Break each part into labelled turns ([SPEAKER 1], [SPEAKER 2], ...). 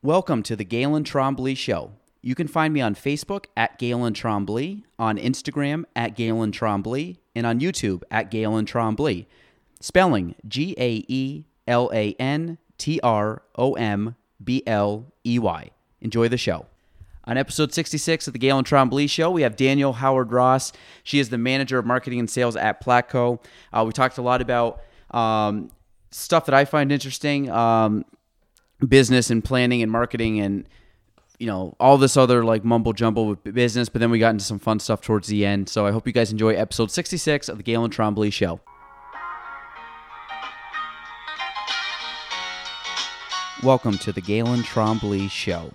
[SPEAKER 1] Welcome to the Galen Trombley Show. You can find me on Facebook at Galen Trombley, on Instagram at Galen Trombley, and on YouTube at Galen Trombley. Spelling GaelenTrombley. Enjoy the show. On episode 66 of the Galen Trombley Show, we have Danielle Howard-Ross. She is the manager of marketing and sales at Platco. We talked a lot about stuff that I find interesting, business and planning and marketing and, you know, all this other like mumble jumble with business, but then we got into some fun stuff towards the end. So I hope you guys enjoy episode 66 of the Galen Trombley Show. Welcome to the Galen Trombley Show.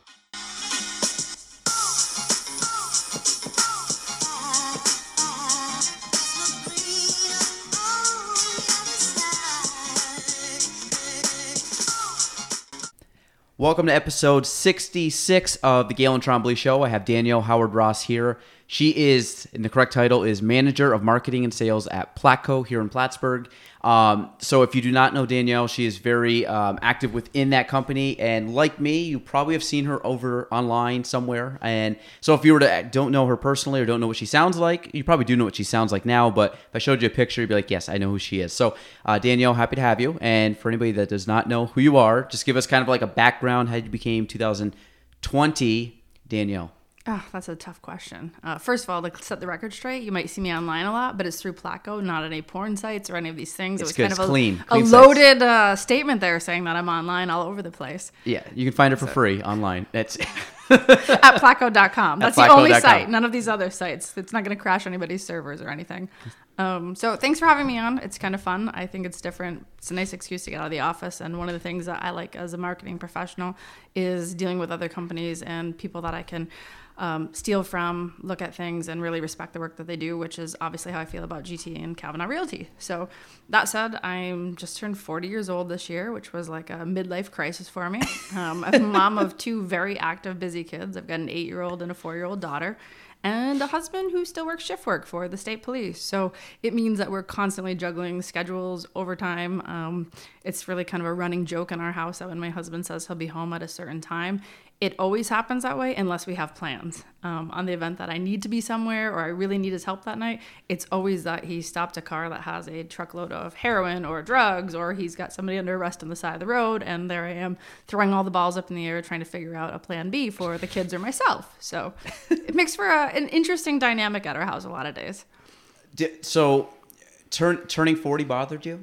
[SPEAKER 1] Welcome to episode 66 of the Galen Trombley Show. I have Danielle Howard-Ross here. She is, and the correct title is Manager of Marketing and Sales at Platco here in Plattsburgh. So if you do not know Danielle, she is very active within that company. And like me, you probably have seen her over online somewhere. And so if you were to don't know her personally or don't know what she sounds like, you probably do know what she sounds like now. But if I showed you a picture, you'd be like, yes, I know who she is. So Danielle, happy to have you. And for anybody that does not know who you are, just give us kind of like a background, how you became 2020 Danielle.
[SPEAKER 2] Oh, that's a tough question. First of all, to set the record straight, you might see me online a lot, but it's through Platco, not any porn sites or any of these things.
[SPEAKER 1] It's
[SPEAKER 2] it was
[SPEAKER 1] good.
[SPEAKER 2] kind of
[SPEAKER 1] clean
[SPEAKER 2] a loaded statement there saying that I'm online all over the place.
[SPEAKER 1] Yeah, you can find her for free online. That's
[SPEAKER 2] at Platco.com. That's the only
[SPEAKER 1] Platco.com.
[SPEAKER 2] site. None of these other sites. It's not going to crash anybody's servers or anything. So thanks for having me on. It's kind of fun. I think it's different. It's a nice excuse to get out of the office. And one of the things that I like as a marketing professional is dealing with other companies and people that I can steal from, look at things, and really respect the work that they do, which is obviously how I feel about GT and Kavanagh Realty. So that said, I'm just turned 40 years old this year, which was like a midlife crisis for me. I'm a mom of two very active, busy kids. I've got an 8-year-old and a 4-year-old daughter, and a husband who still works shift work for the state police. So it means that we're constantly juggling schedules, overtime. It's really kind of a running joke in our house that when my husband says he'll be home at a certain time, it always happens that way unless we have plans. On the event that I need to be somewhere or I really need his help that night, it's always that he stopped a car that has a truckload of heroin or drugs, or he's got somebody under arrest on the side of the road, and there I am throwing all the balls up in the air trying to figure out a plan B for the kids or myself. So it makes for an interesting dynamic at our house a lot of days.
[SPEAKER 1] So turning 40 bothered you?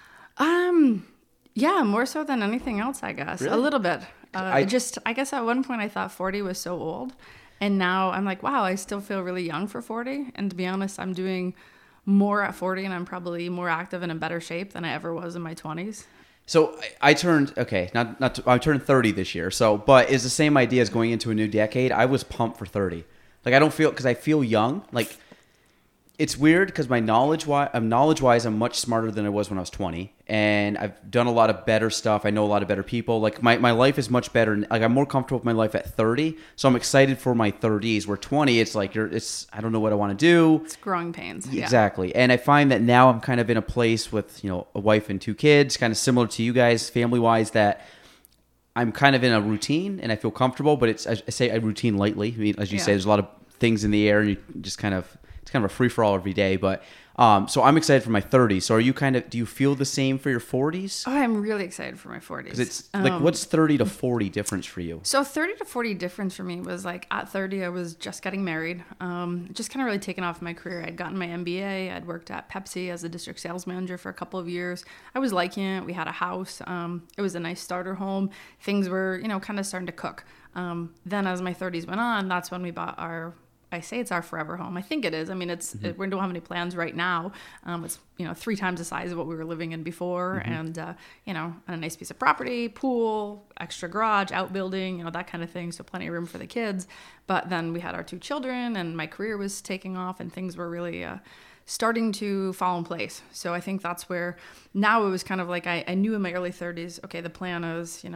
[SPEAKER 2] Yeah, more so than anything else, I guess.
[SPEAKER 1] Really?
[SPEAKER 2] A little bit. I guess at one point I thought 40 was so old. And now I'm like, wow, I still feel really young for 40. And to be honest, I'm doing more at 40 and I'm probably more active and in better shape than I ever was in my 20s.
[SPEAKER 1] So I turned, I turned 30 this year. So, but it's the same idea as going into a new decade. I was pumped for 30. Like because I feel young. Like it's weird because knowledge-wise, I'm much smarter than I was when I was 20. And I've done a lot of better stuff. I know a lot of better people. Like my life is much better. Like I'm more comfortable with my life at 30. So I'm excited for my 30s. Where 20, it's like I don't know what I want to do.
[SPEAKER 2] It's growing pains.
[SPEAKER 1] Exactly. Yeah. And I find that now I'm kind of in a place with, you know, a wife and 2 kids, kind of similar to you guys family-wise, that I'm kind of in a routine and I feel comfortable, but I say a routine lightly. I mean, as you say, there's a lot of things in the air and you just kind of, it's kind of a free-for-all every day. But so I'm excited for my 30s. So do you feel the same for your 40s?
[SPEAKER 2] Oh, I'm really excited for my 40s.
[SPEAKER 1] Because it's like, what's 30 to 40 difference for you?
[SPEAKER 2] So 30 to 40 difference for me was like at 30, I was just getting married. Just kind of really taken off my career. I'd gotten my MBA. I'd worked at Pepsi as a district sales manager for a couple of years. I was liking it. We had a house. It was a nice starter home. Things were, you know, kind of starting to cook. Then as my 30s went on, that's when we bought I say it's our forever home. I think it is. I mean, we don't have any plans right now. It's, you know, 3 times the size of what we were living in before. And, you know, a nice piece of property, pool, extra garage, outbuilding, you know, that kind of thing. So plenty of room for the kids. But then we had our 2 children and my career was taking off and things were really starting to fall in place. So I think that's where now it was kind of like I knew in my early 30s, okay, the plan is, you know,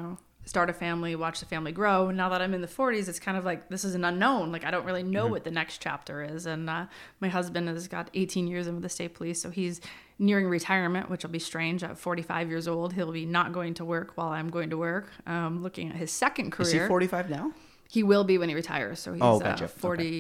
[SPEAKER 2] start a family, watch the family grow. Now that I'm in the 40s, it's kind of like this is an unknown. Like I don't really know what the next chapter is. And my husband has got 18 years in with the state police, so he's nearing retirement, which will be strange. At 45 years old, he'll be not going to work while I'm going to work. Looking at his second career.
[SPEAKER 1] Is he 45 now?
[SPEAKER 2] He will be when he retires. So he's
[SPEAKER 1] gotcha.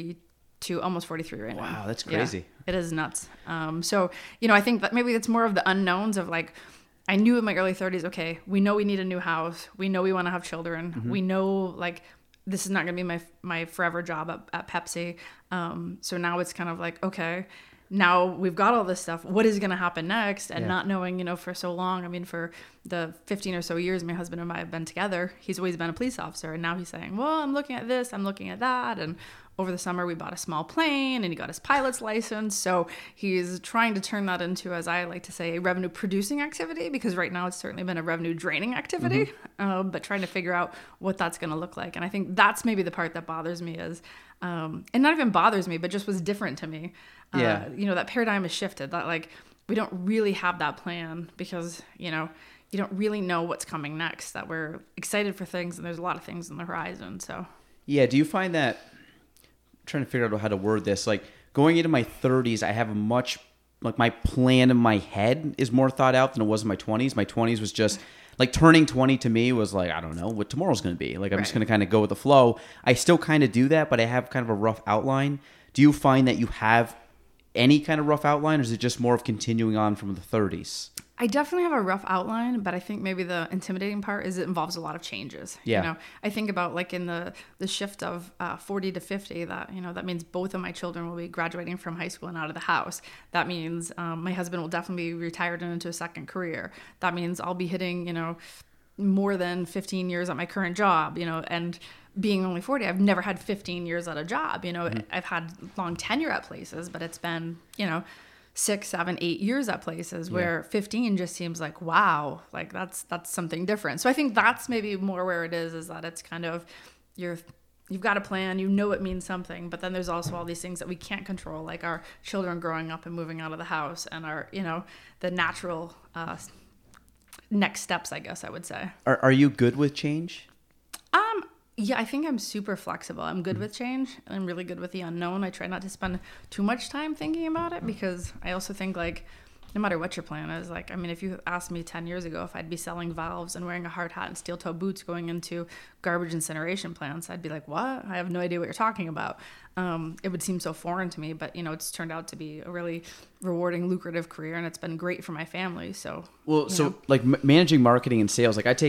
[SPEAKER 2] 42, almost 43 right now.
[SPEAKER 1] Wow, that's crazy.
[SPEAKER 2] Yeah, it is nuts. So, I think that maybe it's more of the unknowns of like, I knew in my early 30s, okay, we know we need a new house. We know we want to have children. We know like this is not going to be my forever job at Pepsi. So now it's kind of like, okay, now we've got all this stuff. What is going to happen next? And not knowing, for so long, I mean, for the 15 or so years my husband and I have been together, he's always been a police officer. And now he's saying, well, I'm looking at this, I'm looking at that. And over the summer, we bought a small plane and he got his pilot's license. So he's trying to turn that into, as I like to say, a revenue producing activity, because right now it's certainly been a revenue draining activity, but trying to figure out what that's going to look like. And I think that's maybe the part that bothers me is, and not even bothers me, but just was different to me. That paradigm has shifted, that like, we don't really have that plan because, you don't really know what's coming next, that we're excited for things and there's a lot of things on the horizon. So,
[SPEAKER 1] yeah. Do you find that, trying to figure out how to word this, like going into my 30s, I have a much, like my plan in my head is more thought out than it was in my 20s. My 20s was just like turning 20 to me was like, I don't know what tomorrow's going to be. Like, I'm just going to kind of go with the flow. I still kind of do that, but I have kind of a rough outline. Do you find that you have any kind of rough outline, or is it just more of continuing on from the 30s?
[SPEAKER 2] I definitely have a rough outline, but I think maybe the intimidating part is it involves a lot of changes.
[SPEAKER 1] Yeah.
[SPEAKER 2] I think about like in the shift of 40 to 50, that, that means both of my children will be graduating from high school and out of the house. That means my husband will definitely be retired and into a second career. That means I'll be hitting, more than 15 years at my current job, and being only 40, I've never had 15 years at a job. I've had long tenure at places, but it's been, 6, 7, 8 years at places where 15 just seems like, wow, like that's something different. So I think that's maybe more where it is that it's kind of you've got a plan, it means something, but then there's also all these things that we can't control, like our children growing up and moving out of the house and our, the natural next steps, I guess I would say.
[SPEAKER 1] Are you good with change?
[SPEAKER 2] Yeah, I think I'm super flexible. I'm good with change, and I'm really good with the unknown. I try not to spend too much time thinking about it, because I also think like no matter what your plan is, like, I mean, if you asked me 10 years ago if I'd be selling valves and wearing a hard hat and steel toe boots going into garbage incineration plants, I'd be like, what? I have no idea what you're talking about. It would seem so foreign to me, but it's turned out to be a really rewarding, lucrative career, and it's been great for my family. So,
[SPEAKER 1] like managing marketing and sales, like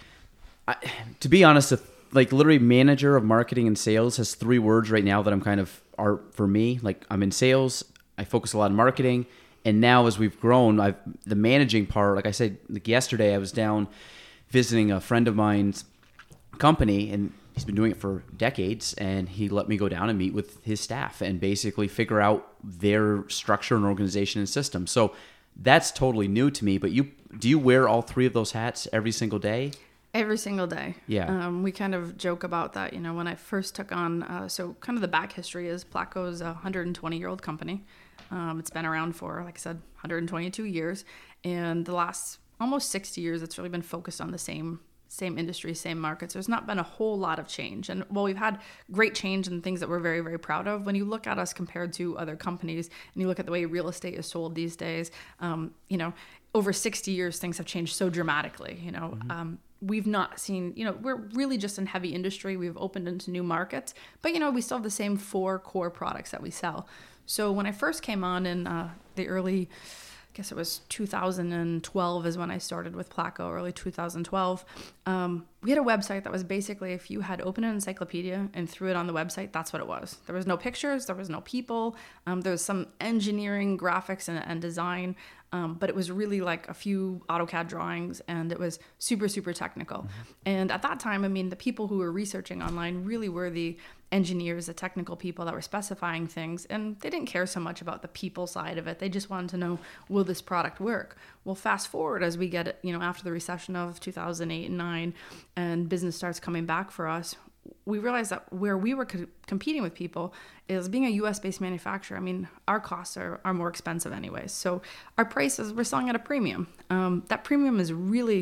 [SPEAKER 1] to be honest, like literally manager of marketing and sales has 3 words right now that I'm kind of are for me. Like I'm in sales, I focus a lot on marketing. And now as we've grown, the managing part, like I said, like yesterday I was down visiting a friend of mine's company, and he's been doing it for decades. And he let me go down and meet with his staff and basically figure out their structure and organization and system. So that's totally new to me. But do you wear all 3 of those hats every single day?
[SPEAKER 2] Every single day.
[SPEAKER 1] Yeah.
[SPEAKER 2] We kind of joke about that, when I first took on, so kind of the back history is Placo's a 120-year-old company. It's been around for, like I said, 122 years. And the last almost 60 years, it's really been focused on the same industry, same markets. There's not been a whole lot of change. And while we've had great change and things that we're very, very proud of, when you look at us compared to other companies and you look at the way real estate is sold these days, over 60 years, things have changed so dramatically, we've not seen, we're really just in heavy industry. We've opened into new markets, but, we still have the same 4 core products that we sell. So when I first came on in the early, I guess it was 2012 is when I started with Placo, early 2012. We had a website that was basically, if you had opened an encyclopedia and threw it on the website, that's what it was. There was no pictures, there was no people, there was some engineering, graphics, and design, but it was really like a few AutoCAD drawings, and it was super, super technical. Mm-hmm. And at that time, I mean, the people who were researching online really were the engineers, the technical people that were specifying things, and they didn't care so much about the people side of it. They just wanted to know, will this product work? Well, fast forward as we get, after the recession of 2008 and 9, and business starts coming back for us, we realized that where we were competing with people is being a US-based manufacturer. I mean, our costs are more expensive anyways. So our prices, we're selling at a premium. That premium is really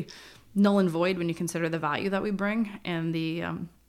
[SPEAKER 2] null and void when you consider the value that we bring and the,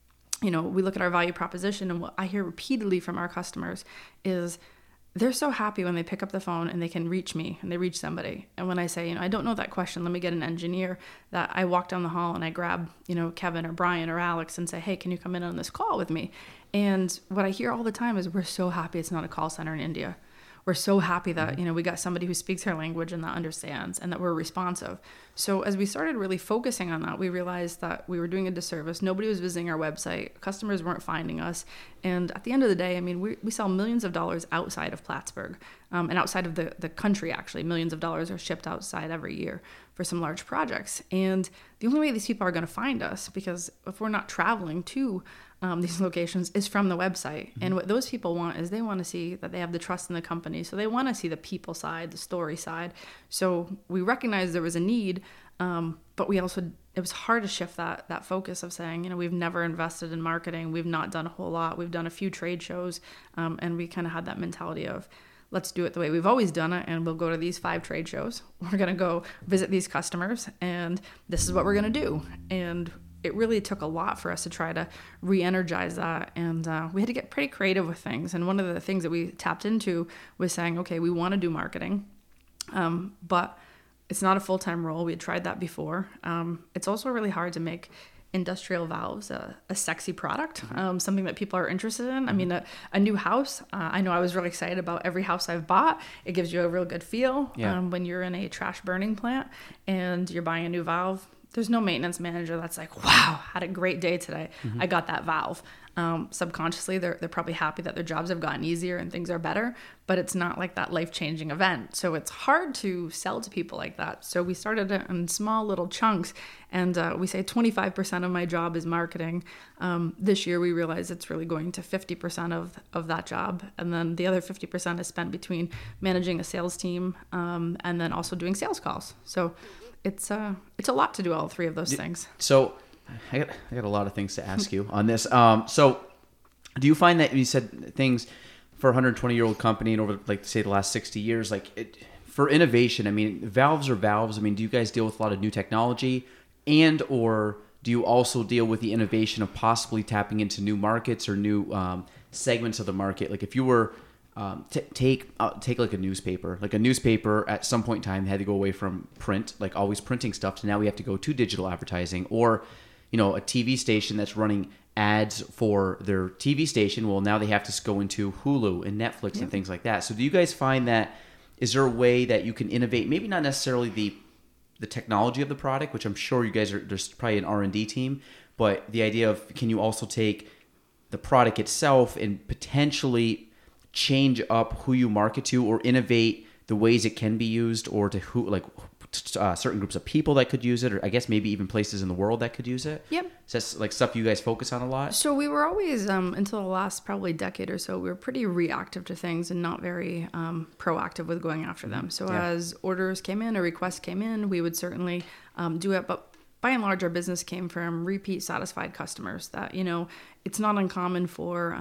[SPEAKER 2] we look at our value proposition, and what I hear repeatedly from our customers is they're so happy when they pick up the phone and they can reach me and they reach somebody. And when I say, I don't know that question, let me get an engineer, that I walk down the hall and I grab, Kevin or Brian or Alex and say, hey, can you come in on this call with me? And what I hear all the time is, we're so happy it's not a call center in India. We're so happy that, we got somebody who speaks our language and that understands and that we're responsive. So as we started really focusing on that, we realized that we were doing a disservice. Nobody was visiting our website. Customers weren't finding us. And at the end of the day, we sell millions of dollars outside of Plattsburgh, and outside of the country, actually. Millions of dollars are shipped outside every year for some large projects. And the only way these people are going to find us, because if we're not traveling to these locations, is from the website. And what those people want is they want to see that they have the trust in the company. So they want to see the people side, the story side. So we recognized there was a need, but it was hard to shift that focus of saying, we've never invested in marketing. We've not done a whole lot. We've done a few trade shows, and we kind of had that mentality of, let's do it the way we've always done it, and we'll go to these 5 trade shows. We're going to go visit these customers, and this is what we're going to do. And it really took a lot for us to try to re-energize that. And we had to get pretty creative with things. And one of the things that we tapped into was saying, okay, we want to do marketing, but it's not a full-time role. We had tried that before. It's also really hard to make industrial valves a sexy product, something that people are interested in. A new house, I know I was really excited about every house I've bought. It gives you a real good feel when you're in a trash burning plant and you're buying a new valve. There's no maintenance manager that's like, wow, had a great day today. I got that valve. Subconsciously, they're probably happy that their jobs have gotten easier and things are better, but it's not like that life-changing event. So it's hard to sell to people like that. So we started it in small little chunks, and we say 25% of my job is marketing. This year, we realize it's really going to 50% of that job. And then the other 50% is spent between managing a sales team and then also doing sales calls. So it's a lot to do all 3 of those things.
[SPEAKER 1] So I got a lot of things to ask you on this. So do you find that you said things for a 120-year-old company and over, say, the last 60 years, for innovation, valves are valves. Do you guys deal with a lot of new technology, and or do you also deal with the innovation of possibly tapping into new markets or new segments of the market? Like if you were take like a newspaper. Like a newspaper at some point in time had to go away from print, like always printing stuff, to now we have to go to digital advertising. Or, a TV station that's running ads for their TV station. Well, now they have to go into Hulu and Netflix and things like that. So do you guys find that, is there a way that you can innovate, maybe not necessarily the technology of the product, which I'm sure you guys there's probably an R&D team, but the idea of, can you also take the product itself and potentially change up who you market to, or innovate the ways it can be used, or to who, certain groups of people that could use it, or I guess maybe even places in the world that could use it?
[SPEAKER 2] Yep.
[SPEAKER 1] So that's stuff you guys focus on a lot?
[SPEAKER 2] So we were always, until the last probably decade or so, we were pretty reactive to things and not very proactive with going after them. So as orders came in or requests came in, we would certainly do it. But by and large, our business came from repeat satisfied customers that, it's not uncommon for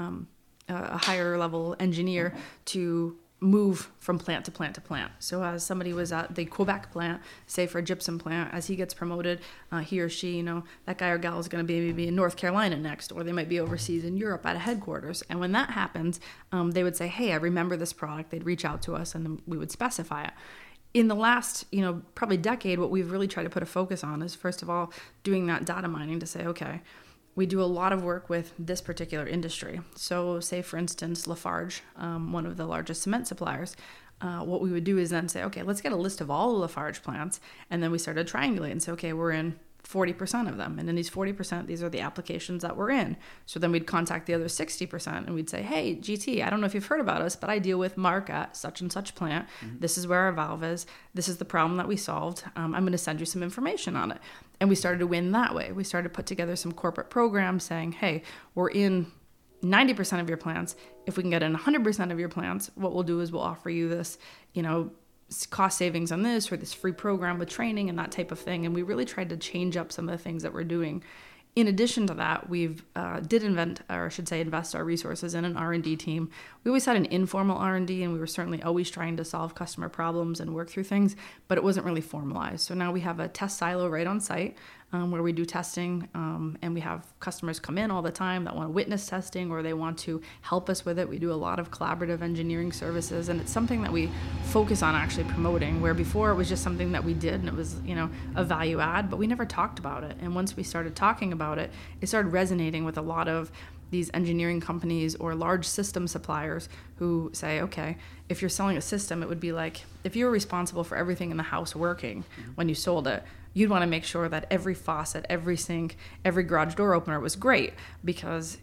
[SPEAKER 2] a higher level engineer to move from plant to plant to plant. So as somebody was at the Quebec plant, say for a gypsum plant, as he gets promoted, he or she, that guy or gal is going to be maybe in North Carolina next, or they might be overseas in Europe at a headquarters. And when that happens, they would say, hey, I remember this product. They'd reach out to us and then we would specify it. In the last, probably decade, what we've really tried to put a focus on is, first of all, doing that data mining to say, okay, we do a lot of work with this particular industry. So say, for instance, Lafarge, one of the largest cement suppliers, what we would do is then say, okay, let's get a list of all the Lafarge plants. And then we started triangulating and say, okay, we're in 40% of them. And in these 40%, these are the applications that we're in. So then we'd contact the other 60% and we'd say, hey, GT, I don't know if you've heard about us, but I deal with Mark at such and such plant. This is where our valve is. This is the problem that we solved. I'm going to send you some information on it. And we started to win that way. We started to put together some corporate programs saying, hey, we're in 90% of your plants. If we can get in 100% of your plants, what we'll do is we'll offer you this, cost savings on this, or this free program with training and that type of thing. And we really tried to change up some of the things that we're doing. In addition to that, we've invest our resources in an R&D team. We always had an informal R&D, and we were certainly always trying to solve customer problems and work through things, but it wasn't really formalized. So now we have a test silo right on site where we do testing, and we have customers come in all the time that want to witness testing or they want to help us with it. We do a lot of collaborative engineering services, and it's something that we focus on actually promoting, where before it was just something that we did and it was, a value add, but we never talked about it. And once we started talking about it, it started resonating with a lot of these engineering companies or large system suppliers who say, okay, if you're selling a system, it would be like if you were responsible for everything in the house working when you sold it, you'd want to make sure that every faucet, every sink, every garage door opener was great because,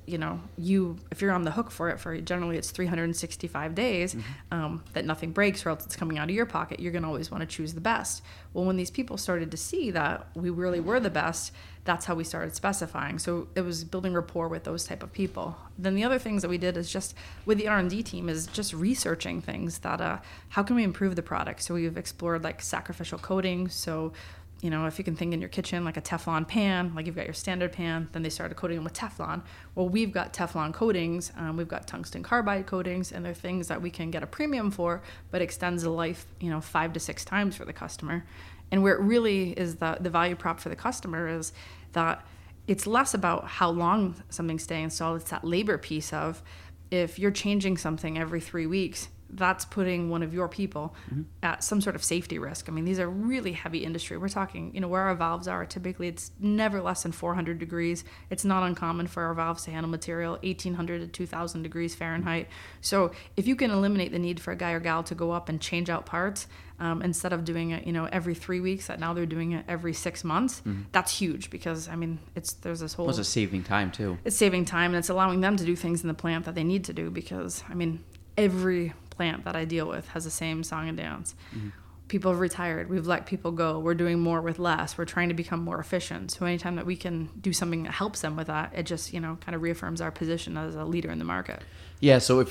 [SPEAKER 2] if you're on the hook for it for generally it's 365 days, that nothing breaks or else it's coming out of your pocket, you're going to always want to choose the best. Well, when these people started to see that we really were the best, that's how we started specifying. So it was building rapport with those type of people. Then the other things that we did is just with the R&D team is just researching things that, how can we improve the product? So we've explored like sacrificial coatings. So if you can think in your kitchen, like a Teflon pan, like you've got your standard pan, then they started coating them with Teflon. Well, we've got Teflon coatings, we've got tungsten carbide coatings, and they're things that we can get a premium for, but extends the life, 5 to 6 times for the customer. And where it really is the value prop for the customer is that it's less about how long something's staying installed, it's that labor piece of if you're changing something every 3 weeks, that's putting one of your people at some sort of safety risk. I mean, these are really heavy industry. We're talking, where our valves are, typically it's never less than 400 degrees. It's not uncommon for our valves to handle material 1,800 to 2,000 degrees Fahrenheit. So if you can eliminate the need for a guy or gal to go up and change out parts, instead of doing it, every 3 weeks, that now they're doing it every 6 months, that's huge because, there's this whole...
[SPEAKER 1] Well, it's saving time too.
[SPEAKER 2] It's saving time, and it's allowing them to do things in the plant that they need to do because, every plant that I deal with has the same song and dance. People have retired. We've let people go. We're doing more with less. We're trying to become more efficient. So anytime that we can do something that helps them with that, it just, kind of reaffirms our position as a leader in the market.
[SPEAKER 1] Yeah. So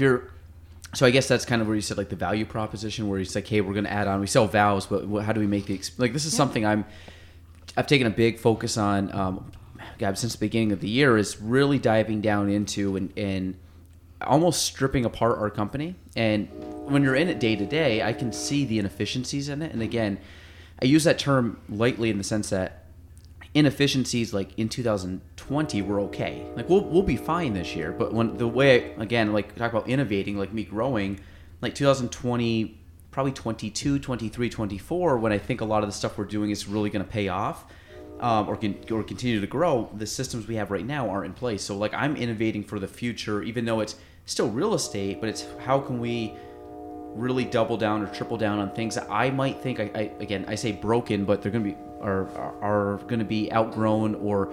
[SPEAKER 1] I guess that's kind of where you said like the value proposition where it's like, hey, we're going to add on, we sell valves, but how do we make this is something I've taken a big focus on, since the beginning of the year is really diving down into and almost stripping apart our company. And when you're in it day to day, I can see the inefficiencies in it. And again, I use that term lightly in the sense that inefficiencies like in 2020 were okay. Like we'll be fine this year. But when the way talk about innovating, like me growing, like 2020, probably 22, 23, 24, when I think a lot of the stuff we're doing is really going to pay off. Or continue to grow, the systems we have right now aren't in place. So like I'm innovating for the future, even though it's still real estate, but it's how can we really double down or triple down on things that I might think I say broken, but they're going to be are going to be outgrown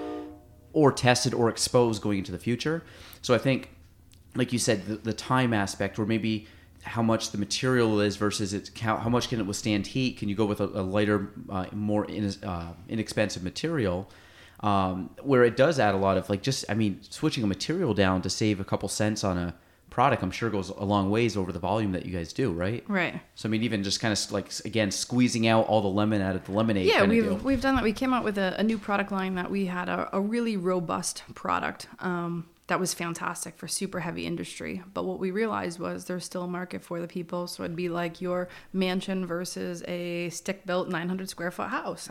[SPEAKER 1] or tested or exposed going into the future. So I think, like you said, the time aspect, or maybe how much the material is versus how much can it withstand heat? Can you go with a lighter, more inexpensive material, where it does add a lot of switching a material down to save a couple cents on a product, I'm sure goes a long ways over the volume that you guys do, right?
[SPEAKER 2] Right.
[SPEAKER 1] So even just kind of again, squeezing out all the lemon out of the lemonade.
[SPEAKER 2] Yeah, we've done that. We came out with a new product line that we had a really robust product. That was fantastic for super heavy industry. But what we realized was there's still a market for the people. So it'd be like your mansion versus a stick-built 900 square foot house.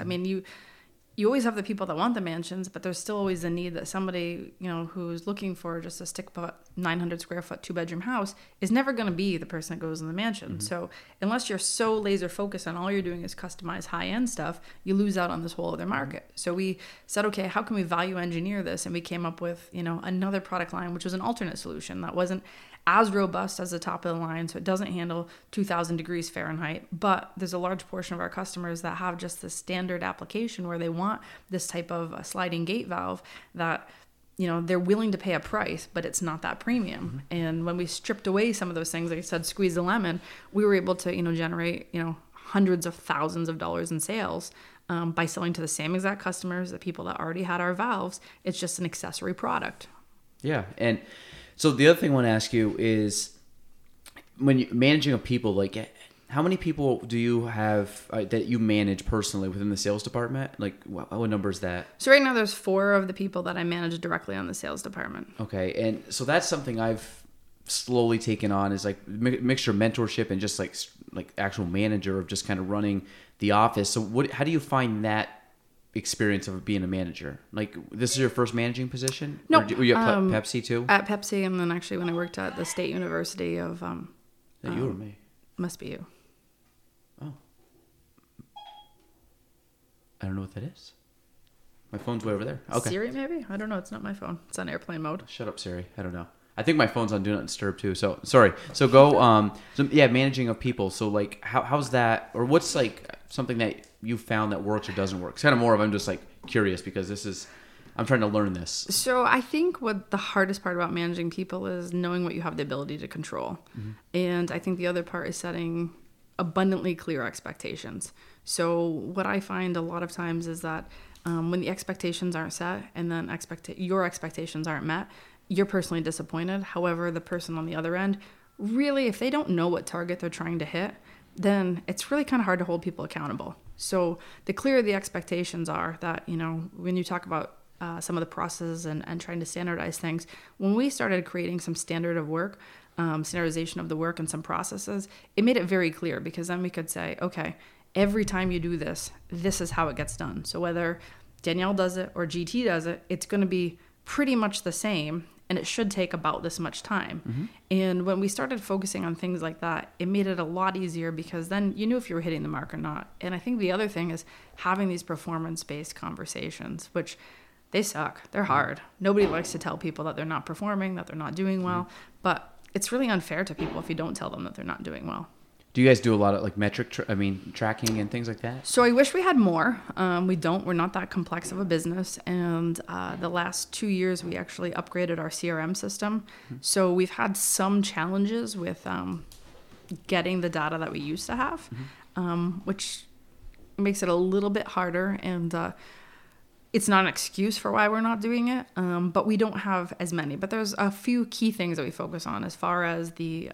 [SPEAKER 2] You always have the people that want the mansions, but there's still always a need that somebody, who's looking for just a stick-built 900 square foot 2-bedroom house is never going to be the person that goes in the mansion. Mm-hmm. So unless you're so laser focused on all you're doing is customize high-end stuff, you lose out on this whole other market. Mm-hmm. So we said, okay, how can we value engineer this? And we came up with, another product line, which was an alternate solution that wasn't as robust as the top of the line, so it doesn't handle 2,000 degrees Fahrenheit, but there's a large portion of our customers that have just the standard application where they want this type of a sliding gate valve that, they're willing to pay a price, but it's not that premium. Mm-hmm. And when we stripped away some of those things, like I said, squeeze the lemon, we were able to, generate, hundreds of thousands of dollars in sales by selling to the same exact customers, the people that already had our valves. It's just an accessory product.
[SPEAKER 1] Yeah, and so the other thing I want to ask you is, when you're managing a people, How many people do you have that you manage personally within the sales department? Like, what number is that?
[SPEAKER 2] So right now there's 4 of the people that I manage directly on the sales department.
[SPEAKER 1] Okay, and so that's something I've slowly taken on, is like mixture of mentorship and just like actual manager of just kind of running the office. So how do you find that experience of being a manager? Like, this is your first managing position?
[SPEAKER 2] No.
[SPEAKER 1] Were you at Pepsi too?
[SPEAKER 2] At Pepsi, and then actually when I worked at the State University of...
[SPEAKER 1] That you or me?
[SPEAKER 2] Must be you.
[SPEAKER 1] Oh. I don't know what that is. My phone's way over there. Okay.
[SPEAKER 2] Siri, maybe? I don't know. It's not my phone. It's on airplane mode.
[SPEAKER 1] Shut up, Siri. I don't know. I think my phone's on Do Not Disturb too. So, sorry. So go, managing of people. So like, how's that, or what's like something that you found that works or doesn't work? It's kind of more of, I'm just like curious because I'm trying to learn this.
[SPEAKER 2] So I think what the hardest part about managing people is knowing what you have the ability to control. Mm-hmm. And I think the other part is setting abundantly clear expectations. So what I find a lot of times is that when the expectations aren't set and then your expectations aren't met, you're personally disappointed. However, the person on the other end, really, if they don't know what target they're trying to hit, then it's really kind of hard to hold people accountable. So the clearer the expectations are, that, you know, when you talk about some of the processes and trying to standardize things, when we started creating some standard of work, standardization of the work and some processes, it made it very clear, because then we could say, okay, every time you do this, this is how it gets done. So whether Danielle does it or GT does it, it's going to be pretty much the same, and it should take about this much time. Mm-hmm. And when we started focusing on things like that, it made it a lot easier, because then you knew if you were hitting the mark or not. And I think the other thing is having these performance-based conversations, which they suck. They're hard. Nobody likes to tell people that they're not performing, that they're not doing well, but it's really unfair to people if you don't tell them that they're not doing well.
[SPEAKER 1] Do you guys do a lot of like tracking and things like that?
[SPEAKER 2] So I wish we had more. We don't. We're not that complex of a business. And the last 2 years, we actually upgraded our CRM system. Mm-hmm. So we've had some challenges with getting the data that we used to have, which makes it a little bit harder. And it's not an excuse for why we're not doing it, but we don't have as many. But there's a few key things that we focus on as far as the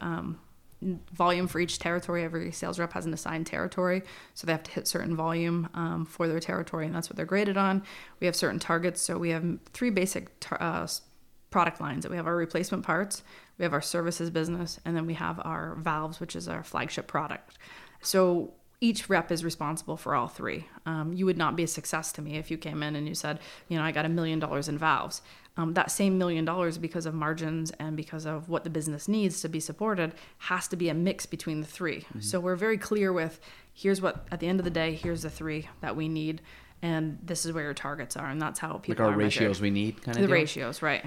[SPEAKER 2] volume for each territory. Every sales rep has an assigned territory, so they have to hit certain volume for their territory, and that's what they're graded on. We have certain targets, so we have 3 basic product lines. We have our replacement parts, we have our services business, and then we have our valves, which is our flagship product. So each rep is responsible for all 3. You would not be a success to me if you came in and you said, you know, I got $1 million in valves. That same $1 million, because of margins and because of what the business needs to be supported, has to be a mix between the 3. Mm-hmm. So we're very clear with, here's what, at the end of the day, here's the 3 that we need, and this is where your targets are, and that's how people
[SPEAKER 1] like our
[SPEAKER 2] are
[SPEAKER 1] ratios
[SPEAKER 2] measured.
[SPEAKER 1] We need kind of
[SPEAKER 2] the
[SPEAKER 1] deal?
[SPEAKER 2] Ratios, right?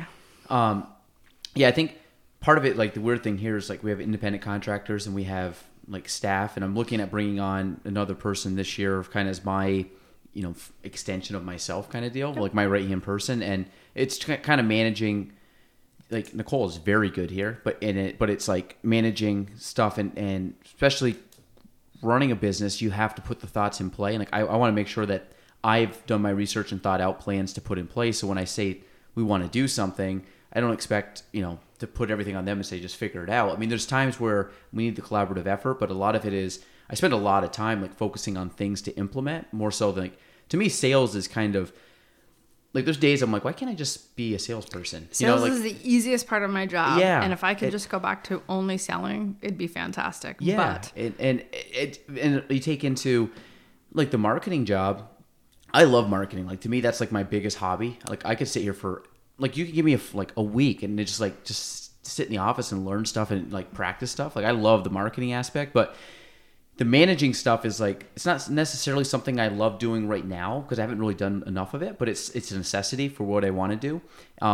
[SPEAKER 1] Yeah, I think part of it, like the weird thing here is like we have independent contractors and we have like staff, and I'm looking at bringing on another person this year, kind of as my, you know, extension of myself kind of deal, like my right hand person, and it's kind of managing. Like Nicole is very good here, but it's like managing stuff and especially running a business, you have to put the thoughts in play. And like I want to make sure that I've done my research and thought out plans to put in place. So when I say we want to do something, I don't expect, you know, to put everything on them and say, just figure it out. I mean, there's times where we need the collaborative effort, but a lot of it is, I spend a lot of time like focusing on things to implement more so than, like, to me, sales is kind of like, there's days I'm like, why can't I just be a salesperson?
[SPEAKER 2] Sales is the easiest part of my job.
[SPEAKER 1] Yeah.
[SPEAKER 2] And if I could just go back to only selling, it'd be fantastic.
[SPEAKER 1] Yeah.
[SPEAKER 2] But
[SPEAKER 1] and you take into like the marketing job. I love marketing. Like to me, that's like my biggest hobby. Like I could sit here for, like, you could give me a week and just sit in the office and learn stuff and like practice stuff. Like I love the marketing aspect, but the managing stuff is like, it's not necessarily something I love doing right now because I haven't really done enough of it, but it's a necessity for what I want to do.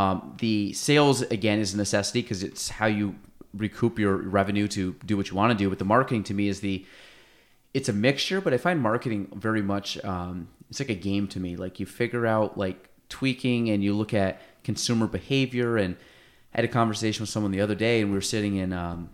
[SPEAKER 1] The sales, again, is a necessity because it's how you recoup your revenue to do what you want to do. But the marketing to me is it's a mixture, but I find marketing very much, it's like a game to me. Like you figure out like tweaking and you look at consumer behavior. And I had a conversation with someone the other day and we were sitting in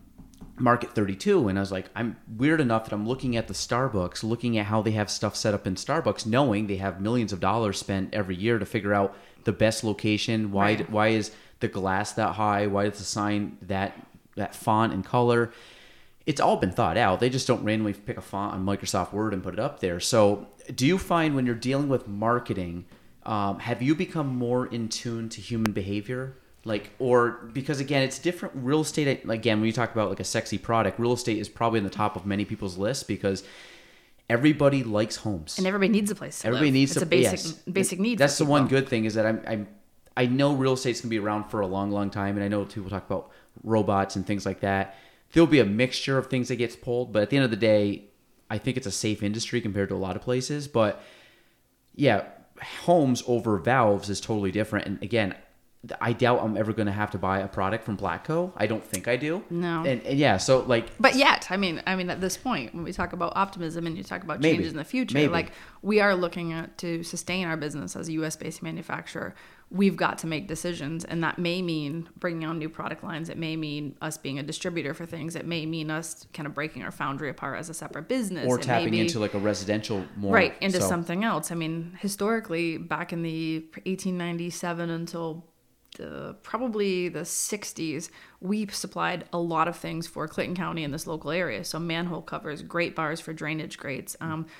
[SPEAKER 1] Market 32 and I was like, I'm weird enough that I'm looking at the Starbucks, looking at how they have stuff set up in Starbucks, knowing they have millions of dollars spent every year to figure out the best location. Why is the glass that high? Why is the sign that font and color? it's all been thought out. They just don't randomly pick a font on Microsoft Word and put it up there. So do you find when you're dealing with marketing, have you become more in tune to human behavior? Like, or because again, it's different. Real estate, again, when you talk about like a sexy product, real estate is probably on the top of many people's lists because everybody likes homes.
[SPEAKER 2] And everybody needs a place to
[SPEAKER 1] Everybody
[SPEAKER 2] live.
[SPEAKER 1] needs
[SPEAKER 2] it's a basic need.
[SPEAKER 1] That's
[SPEAKER 2] for
[SPEAKER 1] the one
[SPEAKER 2] people.
[SPEAKER 1] good thing is that I know real estate's gonna be around for a long, long time, and I know people talk about robots and things like that. There'll be a mixture of things that gets pulled, but at the end of the day, I think it's a safe industry compared to a lot of places. But yeah, homes over valves is totally different. And again, I doubt I'm ever going to have to buy a product from Platco. I don't think I do.
[SPEAKER 2] No.
[SPEAKER 1] And yeah, so like.
[SPEAKER 2] But yet, I mean, at this point, when we talk about optimism and you talk about changes in the future, like we are looking at to sustain our business as a U.S. based manufacturer. We've got to make decisions, and that may mean bringing on new product lines. It may mean us being a distributor for things. It may mean us kind of breaking our foundry apart as a separate business.
[SPEAKER 1] Or tapping into like a residential more.
[SPEAKER 2] Right, into something else. I mean, historically, back in the 1897 until probably the 60s, we supplied a lot of things for Clinton County in this local area. So manhole covers, grate bars for drainage grates,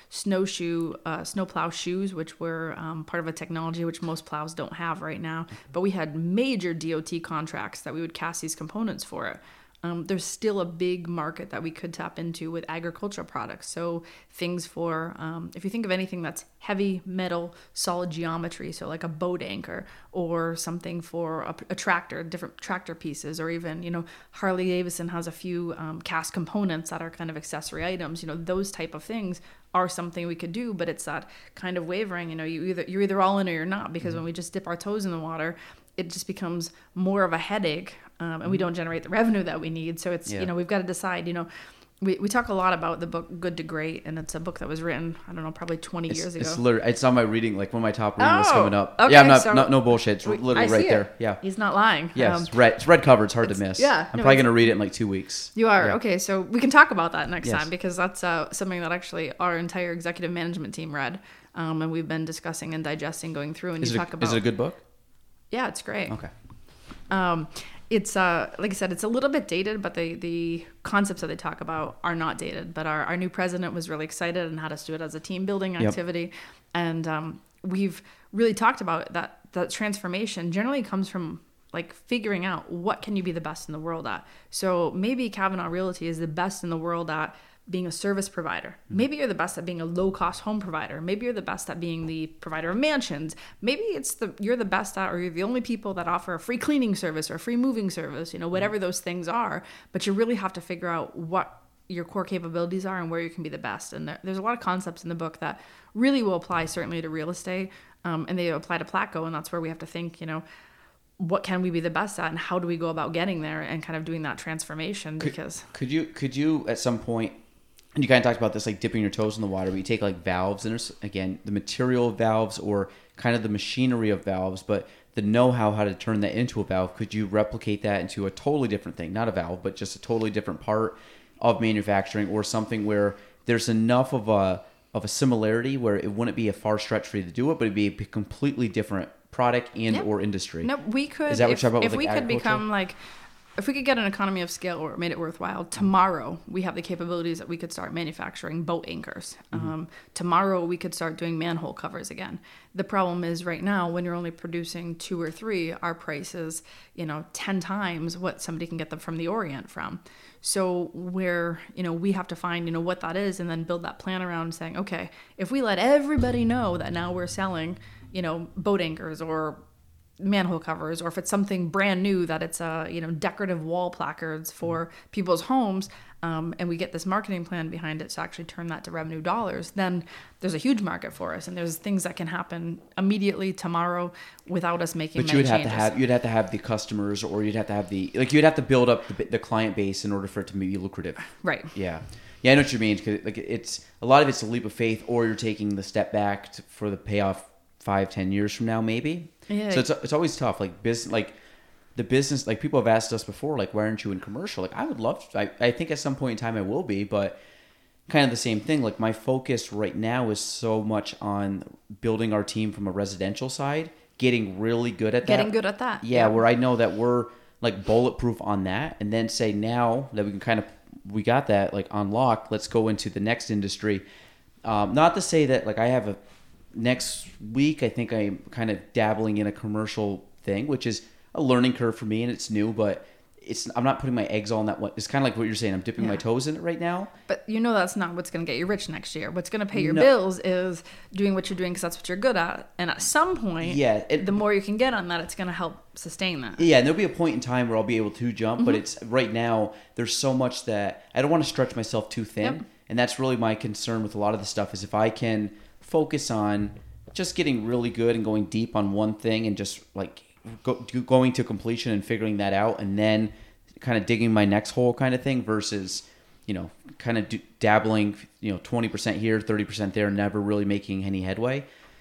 [SPEAKER 2] snowplow shoes, which were part of a technology which most plows don't have right now. But we had major DOT contracts that we would cast these components for it. There's still a big market that we could tap into with agricultural products. So things for, if you think of anything that's heavy metal, solid geometry, so like a boat anchor or something for a tractor, different tractor pieces, or even, Harley Davidson has a few cast components that are kind of accessory items. Those type of things are something we could do, but it's that kind of wavering. You're either all in or you're not, because when we just dip our toes in the water, it just becomes more of a headache, and we don't generate the revenue that we need. So it's, we've got to decide, we talk a lot about the book Good to Great, and it's a book that was written, I don't know, probably 20 years ago.
[SPEAKER 1] It's on my reading, like one of my top reading was coming up.
[SPEAKER 2] Okay,
[SPEAKER 1] yeah, I'm not no bullshit. It's literally right there. Yeah.
[SPEAKER 2] He's not lying.
[SPEAKER 1] Yes, it's red cover. It's hard to miss.
[SPEAKER 2] Yeah.
[SPEAKER 1] I'm probably going to read it in like 2 weeks.
[SPEAKER 2] You are?
[SPEAKER 1] Yeah.
[SPEAKER 2] Okay, so we can talk about that next time, because that's something that actually our entire executive management team read, and we've been discussing and digesting, going through, and
[SPEAKER 1] Is it a good book?
[SPEAKER 2] Yeah, it's great.
[SPEAKER 1] Okay.
[SPEAKER 2] It's like I said, it's a little bit dated, but the concepts that they talk about are not dated. But our new president was really excited and had us do it as a team building activity. Yep. And we've really talked about that transformation generally comes from like figuring out what can you be the best in the world at. So maybe Kavanaugh Realty is the best in the world at being a service provider. Maybe you're the best at being a low-cost home provider. Maybe you're the best at being the provider of mansions. Maybe you're the best at, or you're the only people that offer a free cleaning service or a free moving service, whatever those things are. But you really have to figure out what your core capabilities are and where you can be the best. And there's a lot of concepts in the book that really will apply certainly to real estate, and they apply to Platco, and that's where we have to think, what can we be the best at, and how do we go about getting there and kind of doing that transformation?
[SPEAKER 1] Could you at some point, and you kind of talked about this, like dipping your toes in the water, but you take like valves, and there's, again, the material of valves or kind of the machinery of valves, but the know-how to turn that into a valve. Could you replicate that into a totally different thing? Not a valve, but just a totally different part of manufacturing, or something where there's enough of a similarity where it wouldn't be a far stretch for you to do it, but it'd be a completely different product and or industry.
[SPEAKER 2] No, we could.
[SPEAKER 1] Is that what you're talking about?
[SPEAKER 2] If we could become like, if we could get an economy of scale or made it worthwhile, tomorrow we have the capabilities that we could start manufacturing boat anchors. Tomorrow we could start doing manhole covers again. The problem is right now, when you're only producing 2 or 3, our price is 10 times what somebody can get them from the Orient from. So where we have to find what that is, and then build that plan around saying, okay, if we let everybody know that now we're selling boat anchors or manhole covers, or if it's something brand new that it's decorative wall placards for people's homes, and we get this marketing plan behind it to actually turn that to revenue dollars, then there's a huge market for us, and there's things that can happen immediately tomorrow without us making many changes.
[SPEAKER 1] But you'd have to have the customers, or you'd have to have you'd have to build up the client base in order for it to be lucrative.
[SPEAKER 2] Right.
[SPEAKER 1] Yeah, I know what you mean. 'Cause it's a lot of it's a leap of faith, or you're taking the step back for the payoff 5-10 years from now, maybe. Yeah. So it's always tough. Like business, like people have asked us before, like, why aren't you in commercial? Like, I would love to. I think at some point in time I will be, but kind of the same thing. Like, my focus right now is so much on building our team from a residential side, getting really good at that. Yeah, where I know that we're like bulletproof on that, and then say now that we can kind of we got that like unlocked, let's go into the next industry. Not to say that like I have a next week, I think I'm kind of dabbling in a commercial thing, which is a learning curve for me and it's new, but I'm not putting my eggs all in that one. It's kind of like what you're saying. I'm dipping my toes in it right now.
[SPEAKER 2] But that's not what's going to get you rich next year. What's going to pay your bills is doing what you're doing because that's what you're good at. And at some point, the more you can get on that, it's going to help sustain that.
[SPEAKER 1] Yeah, and there'll be a point in time where I'll be able to jump, but it's right now, there's so much that I don't want to stretch myself too thin. Yep. And that's really my concern with a lot of the stuff is if I can focus on just getting really good and going deep on one thing and just like going to completion and figuring that out and then kind of digging my next hole kind of thing versus, kind of dabbling, 20% here, 30% there, never really making any headway.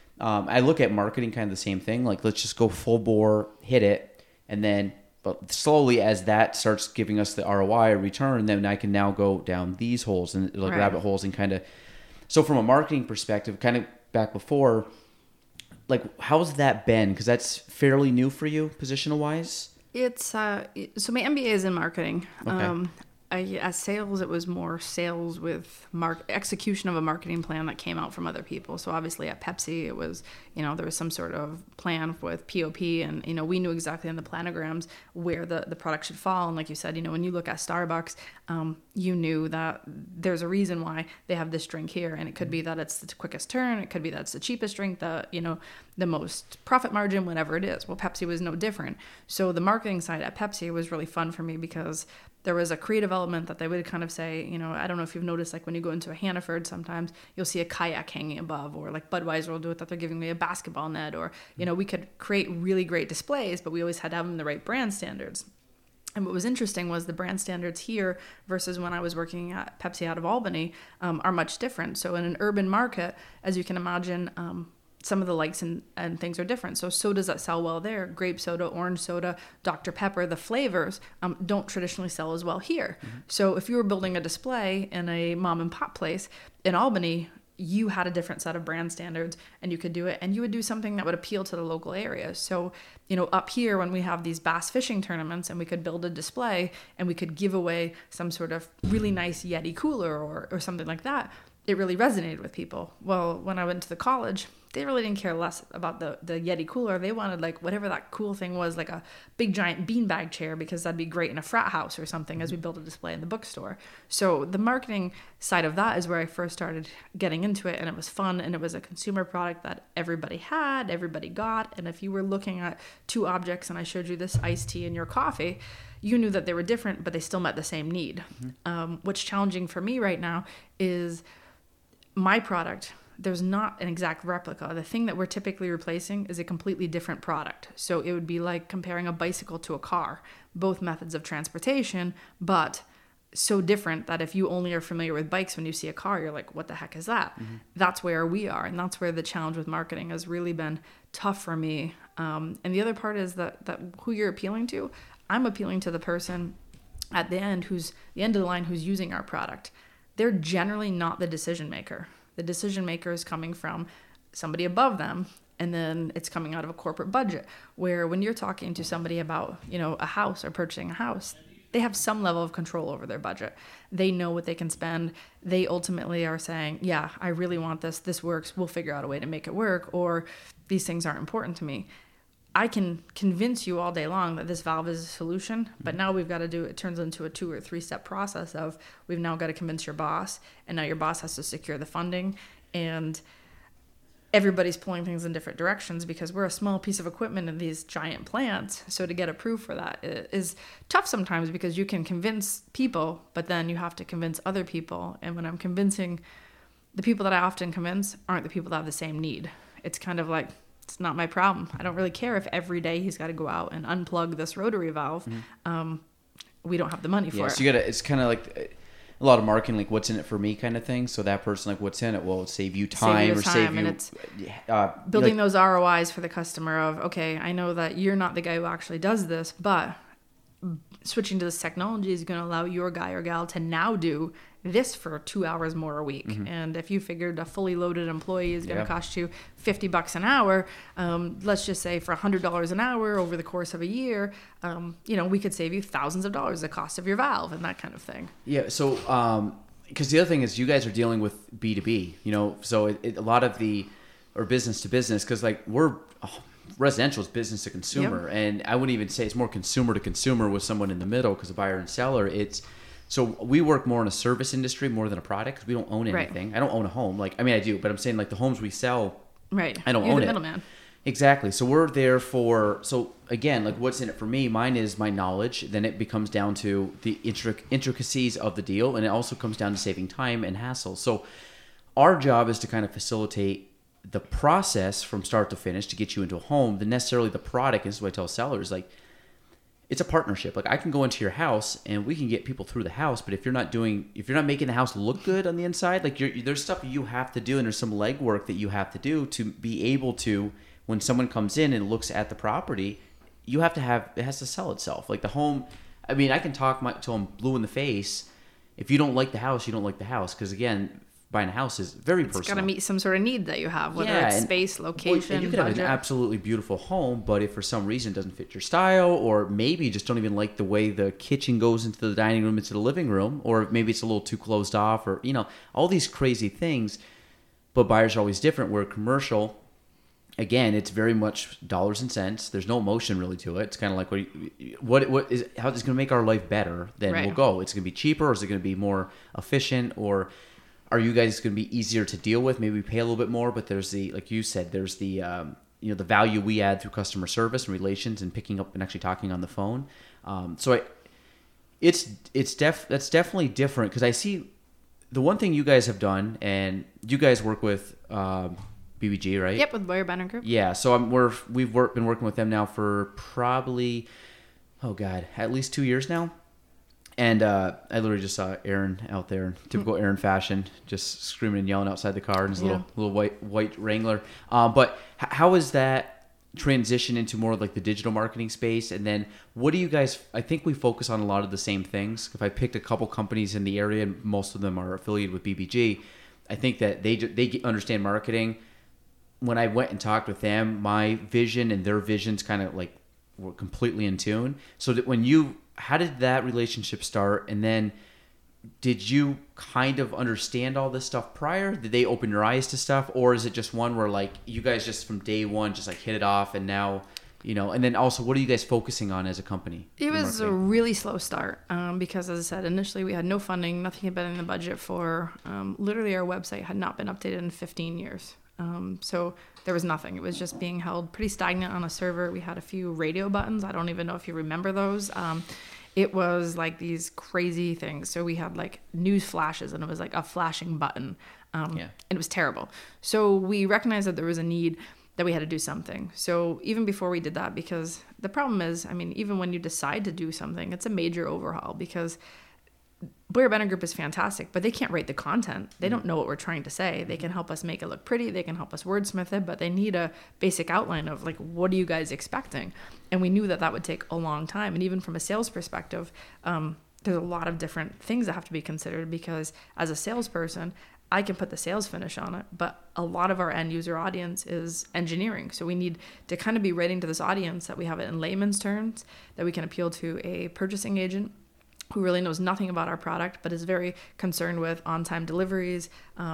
[SPEAKER 1] I look at marketing kind of the same thing. Like, let's just go full bore, hit it. And then, but slowly as that starts giving us the ROI or return, then I can now go down these holes and like rabbit holes and kind of, so from a marketing perspective, kind of back before, like, how's that been? Because that's fairly new for you, positional wise.
[SPEAKER 2] It's so my MBA is in marketing.
[SPEAKER 1] Okay.
[SPEAKER 2] As sales, it was more sales with execution of a marketing plan that came out from other people. So obviously at Pepsi, it was, there was some sort of plan with POP and, we knew exactly in the planograms where the product should fall. And like you said, when you look at Starbucks, you knew that there's a reason why they have this drink here. And it could be that it's the quickest turn. It could be that it's the cheapest drink, the most profit margin, whatever it is. Well, Pepsi was no different. So the marketing side at Pepsi was really fun for me because there was a creative element that they would kind of say, I don't know if you've noticed, like when you go into a Hannaford, sometimes you'll see a kayak hanging above, or like Budweiser will do it that they're giving me a basketball net, or, we could create really great displays, but we always had to have them the right brand standards. And what was interesting was the brand standards here versus when I was working at Pepsi out of Albany are much different. So in an urban market, as you can imagine, some of the likes and things are different. So sodas that sell well there, grape soda, orange soda, Dr. Pepper, the flavors don't traditionally sell as well here. Mm-hmm. So if you were building a display in a mom and pop place in Albany, you had a different set of brand standards and you could do it and you would do something that would appeal to the local area. So, up here when we have these bass fishing tournaments and we could build a display and we could give away some sort of really nice Yeti cooler or something like that, it really resonated with people. Well, when I went to the college, they really didn't care less about the Yeti cooler. They wanted like whatever that cool thing was, like a big giant beanbag chair, because that'd be great in a frat house or something as we build a display in the bookstore. So the marketing side of that is where I first started getting into it, and it was fun, and it was a consumer product that everybody had, everybody got. And if you were looking at two objects and I showed you this iced tea and your coffee, you knew that they were different, but they still met the same need. Mm-hmm. What's challenging for me right now is my product. There's not an exact replica. The thing that we're typically replacing is a completely different product. So it would be like comparing a bicycle to a car, both methods of transportation, but so different that if you only are familiar with bikes, when you see a car, you're like, what the heck is that? Mm-hmm. That's where we are. And that's where the challenge with marketing has really been tough for me. And the other part is that who you're appealing to, I'm appealing to the person at the end of the line who's using our product. They're generally not the decision maker. The decision maker is coming from somebody above them, and then it's coming out of a corporate budget, where when you're talking to somebody about, a house or purchasing a house, they have some level of control over their budget. They know what they can spend. They ultimately are saying, yeah, I really want this. This works. We'll figure out a way to make it work, or these things aren't important to me. I can convince you all day long that this valve is a solution, but now we've got to it turns into a 2 or 3 step process of we've now got to convince your boss, and now your boss has to secure the funding, and everybody's pulling things in different directions because we're a small piece of equipment in these giant plants. So to get approved for that is tough sometimes because you can convince people, but then you have to convince other people. And when I'm convincing, the people that I often convince aren't the people that have the same need. It's kind of like, it's not my problem. I don't really care if every day he's got to go out and unplug this rotary valve. Mm-hmm. We don't have the money for it.
[SPEAKER 1] So it's kind of like a lot of marketing, like what's in it for me kind of thing. So that person, like what's in it? Well, save you time save you.
[SPEAKER 2] And it's building those ROIs for the customer of, okay, I know that you're not the guy who actually does this, but switching to this technology is going to allow your guy or gal to now do this for 2 hours more a week. And if you figured a fully loaded employee is going to cost you $50 an hour, let's just say for $100 an hour over the course of a year, we could save you thousands of dollars the cost of your valve and that kind of thing.
[SPEAKER 1] Yeah. So, because the other thing is you guys are dealing with B2B, so a lot of or business to business, because like residential is business to consumer, and I wouldn't even say it's more consumer to consumer with someone in the middle, because a buyer and seller. So we work more in a service industry more than a product, because we don't own anything. Right. I don't own a home. I do, but I'm saying like the homes we sell,
[SPEAKER 2] right?
[SPEAKER 1] I don't
[SPEAKER 2] You're
[SPEAKER 1] own
[SPEAKER 2] the
[SPEAKER 1] it.
[SPEAKER 2] Middleman.
[SPEAKER 1] Exactly. So we're there so again, like what's in it for me? Mine is my knowledge. Then it becomes down to the intricacies of the deal, and it also comes down to saving time and hassle. So our job is to kind of facilitate the process from start to finish to get you into a home. Then necessarily the product, this is what I tell sellers, like it's a partnership. Like I can go into your house and we can get people through the house, but if you're not making the house look good on the inside, like there's stuff you have to do, and there's some legwork that you have to do to be able to, when someone comes in and looks at the property, it has to sell itself. Like the home, I can talk till I'm blue in the face. If you don't like the house, you don't like the house. Because again, buying a house is very personal. It's
[SPEAKER 2] got to meet some sort of need that you have, whether it's space, location,
[SPEAKER 1] and you could
[SPEAKER 2] budget.
[SPEAKER 1] have an absolutely beautiful home, but if for some reason it doesn't fit your style, or maybe you just don't even like the way the kitchen goes into the dining room, into the living room, or maybe it's a little too closed off, or all these crazy things. But buyers are always different. Where commercial, again, it's very much dollars and cents. There's no emotion really to it. It's kind of like how it's going to make our life better. Then we'll go. It's going to be cheaper, or is it going to be more efficient, or are you guys going to be easier to deal with? Maybe we pay a little bit more, but there's like you said, there's the the value we add through customer service and relations and picking up and actually talking on the phone. That's definitely different, because I see the one thing you guys have done, and you guys work with BBG, right?
[SPEAKER 2] Yep, with Boyer Benner Group.
[SPEAKER 1] Yeah, so we've been working with them now for probably, at least 2 years now. And I literally just saw Aaron out there, typical Aaron fashion, just screaming and yelling outside the car in his little white Wrangler. But how is that transition into more like the digital marketing space? And then what do you guys? I think we focus on a lot of the same things. If I picked a couple companies in the area, and most of them are affiliated with BBG, I think that they understand marketing. When I went and talked with them, my vision and their visions kind of like were completely in tune. So that how did that relationship start? And then did you kind of understand all this stuff prior? Did they open your eyes to stuff? Or is it just one where like you guys just from day one just like hit it off, and now, and then also what are you guys focusing on as a company?
[SPEAKER 2] It was a really slow start because, as I said, initially we had no funding, nothing had been in the budget for, literally our website had not been updated in 15 years. So there was nothing. It was just being held pretty stagnant on a server. We had a few radio buttons. I don't even know if you remember those. It was like these crazy things. So we had like news flashes, and it was like a flashing button. And it was terrible. So we recognized that there was a need, that we had to do something. So even before we did that, because the problem is, even when you decide to do something, it's a major overhaul, because Boyer Benner Group is fantastic, but they can't write the content. They don't know what we're trying to say. They can help us make it look pretty. They can help us wordsmith it, but they need a basic outline of like, what are you guys expecting? And we knew that would take a long time. And even from a sales perspective, there's a lot of different things that have to be considered, because as a salesperson, I can put the sales finish on it, but a lot of our end user audience is engineering. So we need to kind of be writing to this audience that we have it in layman's terms, that we can appeal to a purchasing agent who really knows nothing about our product, but is very concerned with on-time deliveries,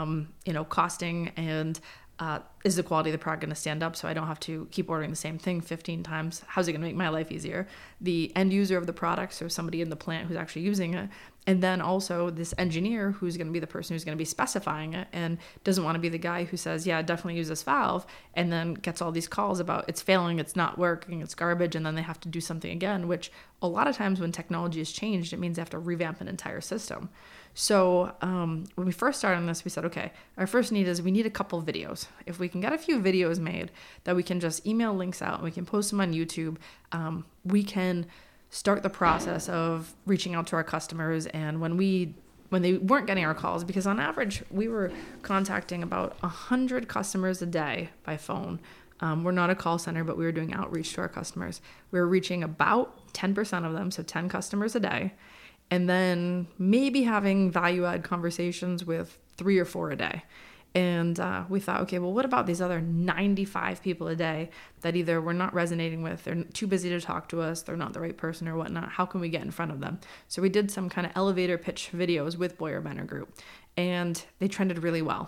[SPEAKER 2] costing, and is the quality of the product going to stand up so I don't have to keep ordering the same thing 15 times? How's it going to make my life easier? The end user of the product, so somebody in the plant who's actually using it, and then also this engineer who's going to be the person who's going to be specifying it, and doesn't want to be the guy who says, yeah, definitely use this valve, and then gets all these calls about it's failing, it's not working, it's garbage, and then they have to do something again, which a lot of times when technology has changed, it means they have to revamp an entire system. So when we first started on this, we said, okay, our first need is we need a couple videos. If we can get a few videos made that we can just email links out and we can post them on YouTube, we can start the process of reaching out to our customers. And when they weren't getting our calls, because on average we were contacting about 100 customers a day by phone, We're not a call center, but we were doing outreach to our customers. We were reaching about 10% of them, so 10 customers a day, and then maybe having value-add conversations with 3 or 4 a day. And we thought, okay, well, what about these other 95 people a day that either we're not resonating with, they're too busy to talk to us, they're not the right person or whatnot. How can we get in front of them? So we did some kind of elevator pitch videos with Boyer Benner Group, and they trended really well.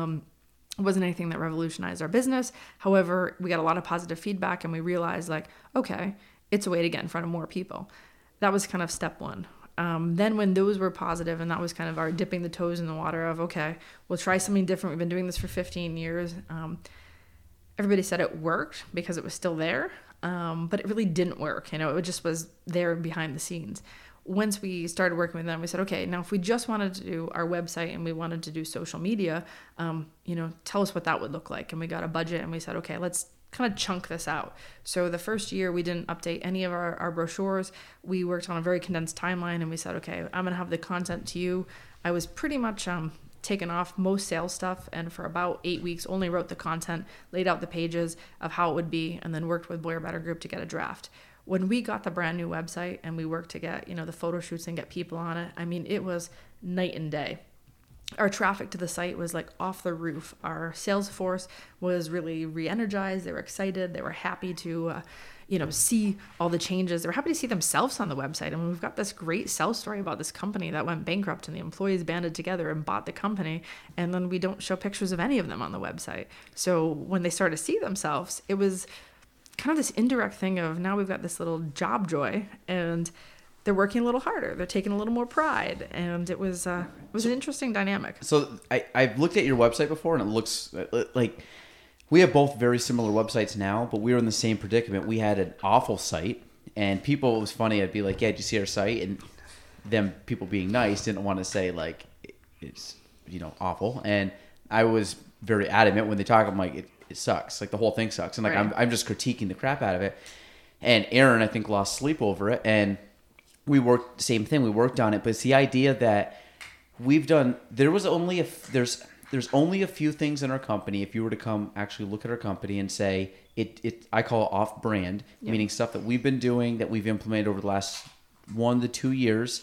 [SPEAKER 2] It wasn't anything that revolutionized our business. However, we got a lot of positive feedback, and we realized, like, okay, it's a way to get in front of more people. That was kind of step one. Then when those were positive, and that was kind of our dipping the toes in the water of, okay, we'll try something different. We've been doing this for 15 years. Everybody said it worked because it was still there, but it really didn't work. It just was there behind the scenes. Once we started working with them, we said, okay, now if we just wanted to do our website and we wanted to do social media, tell us what that would look like. And we got a budget, and we said, okay, let's kind of chunk this out. So the first year we didn't update any of our brochures. We worked on a very condensed timeline, and we said, okay, I'm going to have the content to you. I was pretty much taken off most sales stuff, and for about 8 weeks only wrote the content, laid out the pages of how it would be, and then worked with Boyer Benner Group to get a draft. When we got the brand new website and we worked to get, the photo shoots and get people on it, I mean, it was night and day. Our traffic to the site was like off the roof. Our sales force was really re-energized. They were excited. They were happy to, see all the changes. They were happy to see themselves on the website. I mean, we've got this great sales story about this company that went bankrupt, and the employees banded together and bought the company. And then we don't show pictures of any of them on the website. So when they started to see themselves, it was kind of this indirect thing of, now we've got this little job joy, and they're working a little harder. They're taking a little more pride, and it was an interesting dynamic.
[SPEAKER 1] So I've looked at your website before, and it looks like we have both very similar websites now, but we were in the same predicament. We had an awful site, and people, it was funny. I'd be like, "Yeah, did you see our site?" And them people being nice didn't want to say like it's awful, and I was very adamant when they talk. I'm like, it sucks. Like the whole thing sucks, and like
[SPEAKER 2] right.
[SPEAKER 1] I'm just critiquing the crap out of it. And Aaron, I think, lost sleep over it, and we worked same thing. We worked on it, but it's the idea that we've done. There's only a few things in our company. If you were to come actually look at our company and say I call it off brand, yep. Meaning stuff that we've been doing that we've implemented over the last 1 to 2 years.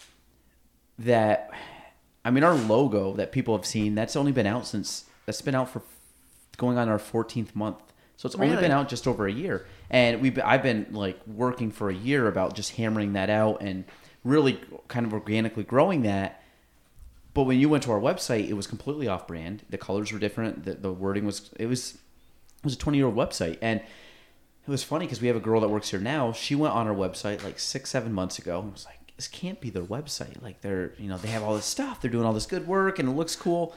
[SPEAKER 1] That, I mean, our logo that people have seen, that's been out for going on our 14th month. So it's only been out just over a year. And I've been like working for a year about just hammering that out and really kind of organically growing that. But when you went to our website, it was completely off brand. The colors were different. The wording was a 20-year-old website. And it was funny because we have a girl that works here now. She went on our website like 6-7 months ago and was like, this can't be their website. Like they're, they have all this stuff. They're doing all this good work and it looks cool.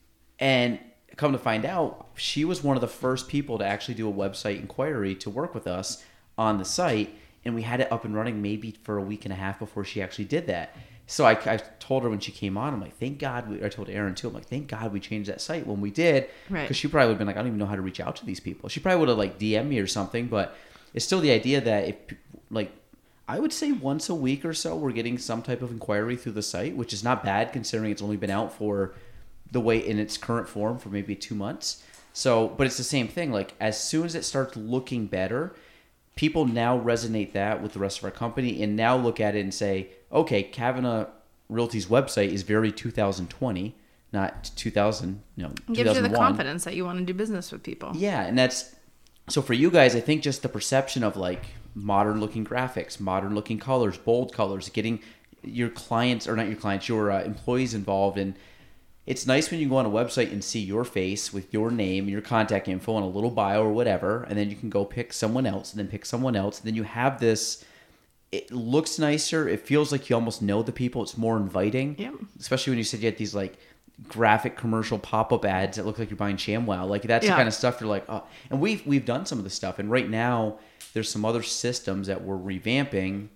[SPEAKER 1] And come to find out, she was one of the first people to actually do a website inquiry to work with us on the site, and we had it up and running maybe for a week and a half before she actually did that. So I told her when she came on, I'm like, thank God. I told Aaron too. I'm like, thank God we changed that site when we did, because she probably would have been like, I don't even know how to reach out to these people. She probably would have like DM'd me or something, but it's still the idea that if like I would say once a week or so we're getting some type of inquiry through the site, which is not bad considering it's only been out for the way in its current form for maybe 2 months. So, but it's the same thing. Like as soon as it starts looking better, people now resonate that with the rest of our company and now look at it and say, okay, Kavanaugh Realty's website is very 2020, not 2000,
[SPEAKER 2] It gives you the confidence that you want to do business with people.
[SPEAKER 1] Yeah. And that's, so for you guys, I think just the perception of like modern looking graphics, modern looking colors, bold colors, getting your clients, or not your clients, your employees involved. And it's nice when you go on a website and see your face with your name and your contact info and a little bio or whatever, and then you can go pick someone else and then pick someone else. And then you have this, it looks nicer. It feels like you almost know the people. It's more inviting.
[SPEAKER 2] Yep.
[SPEAKER 1] Especially when you said you had these like graphic commercial pop-up ads that look like you're buying ShamWow. Like that's the kind of stuff you're like, oh. And we've done some of the stuff. And right now there's some other systems that we're revamping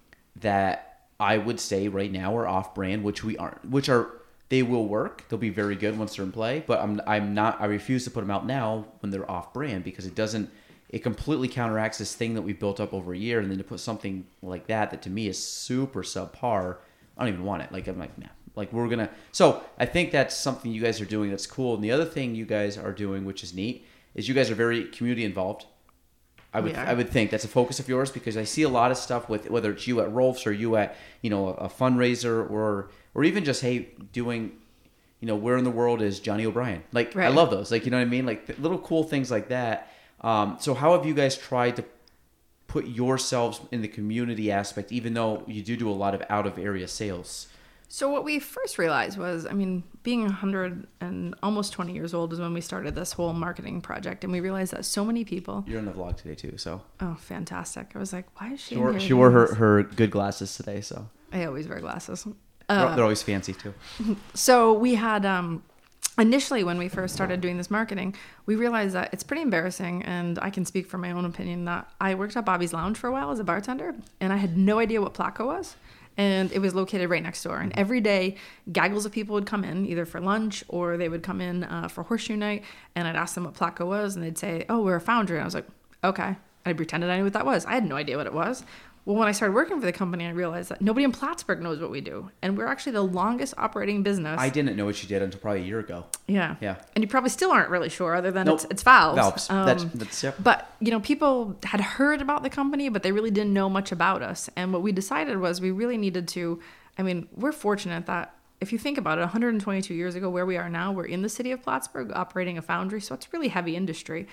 [SPEAKER 1] that I would say right now are off-brand, which they will work. They'll be very good once they're in play, but I refuse to put them out now when they're off brand because it completely counteracts this thing that we built up over a year. And then to put something like that to me is super subpar, I don't even want it. Like, I'm like, nah, like so I think that's something you guys are doing that's cool. And the other thing you guys are doing, which is neat, is you guys are very community involved. I would think that's a focus of yours, because I see a lot of stuff with whether it's you at Rolf's or you at a fundraiser or even just doing where in the world is Johnny O'Brien? Like I love those, like you know what I mean, like little cool things like that. So how have you guys tried to put yourselves in the community aspect, even though you do a lot of out of area sales?
[SPEAKER 2] So what we first realized was, being 100 and almost 20 years old is when we started this whole marketing project, and we realized that so many people...
[SPEAKER 1] You're in the vlog today too, so...
[SPEAKER 2] Oh, fantastic. I was like, why is she
[SPEAKER 1] She wore her good glasses today, so...
[SPEAKER 2] I always wear glasses.
[SPEAKER 1] They're always fancy too.
[SPEAKER 2] So we had... Initially, when we first started doing this marketing, we realized that it's pretty embarrassing, and I can speak from my own opinion, that I worked at Bobby's Lounge for a while as a bartender, and I had no idea what Platco was. And it was located right next door. And every day, gaggles of people would come in, either for lunch or they would come in for horseshoe night. And I'd ask them what Platco was, and they'd say, "Oh, we're a foundry." And I was like, "Okay." I pretended I knew what that was. I had no idea what it was. Well, when I started working for the company, I realized that nobody in Plattsburgh knows what we do. And we're actually the longest operating business.
[SPEAKER 1] I didn't know what you did until probably a year ago.
[SPEAKER 2] Yeah.
[SPEAKER 1] Yeah.
[SPEAKER 2] And you probably still aren't really sure, other than
[SPEAKER 1] Nope.
[SPEAKER 2] it's valves.
[SPEAKER 1] Valves. That's yep.
[SPEAKER 2] But, people had heard about the company, but they really didn't know much about us. And what we decided was we really needed to... we're fortunate that if you think about it, 122 years ago, where we are now, we're in the city of Plattsburgh operating a foundry. So it's really heavy industry.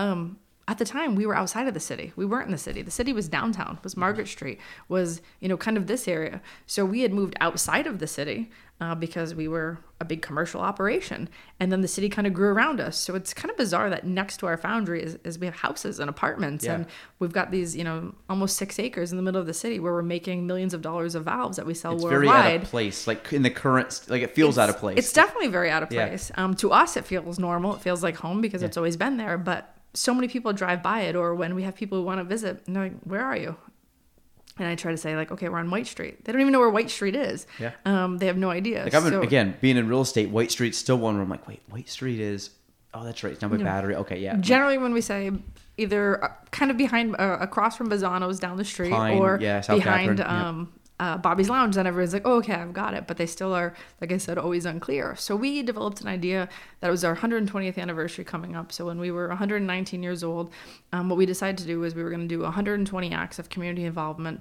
[SPEAKER 2] At the time, we were outside of the city. We weren't in the city. The city was downtown, was Margaret Street, was, kind of this area. So we had moved outside of the city because we were a big commercial operation. And then the city kind of grew around us. So it's kind of bizarre that next to our foundry is we have houses and apartments. Yeah. And we've got these, almost 6 acres in the middle of the city where we're making millions of dollars of valves that we sell worldwide.
[SPEAKER 1] It's very out of place. Like in the current, like it feels out of place.
[SPEAKER 2] It's definitely very out of place. Yeah. To us, it feels normal. It feels like home because it's always been there. But so many people drive by it, or when we have people who want to visit, and they're like, "Where are you?" And I try to say, like, "Okay, we're on White Street." They don't even know where White Street is. Yeah. They have no idea.
[SPEAKER 1] Like again, being in real estate, White Street's still one where I'm like, wait, White Street is... Oh, that's right. It's down by Battery. Okay, yeah.
[SPEAKER 2] Generally, when we say either kind of behind, across from Bazzano's down the street,
[SPEAKER 1] Pine,
[SPEAKER 2] or
[SPEAKER 1] South
[SPEAKER 2] behind...
[SPEAKER 1] Catherine,
[SPEAKER 2] Bobby's Lounge, then everyone's like, "Oh, okay, I've got it." But they still are, like I said, always unclear. So we developed an idea that it was our 120th anniversary coming up. So when we were 119 years old, what we decided to do was we were going to do 120 acts of community involvement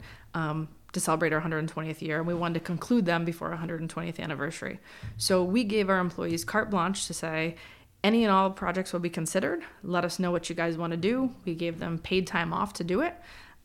[SPEAKER 2] to celebrate our 120th year. And we wanted to conclude them before our 120th anniversary. So we gave our employees carte blanche to say, any and all projects will be considered. Let us know what you guys want to do. We gave them paid time off to do it.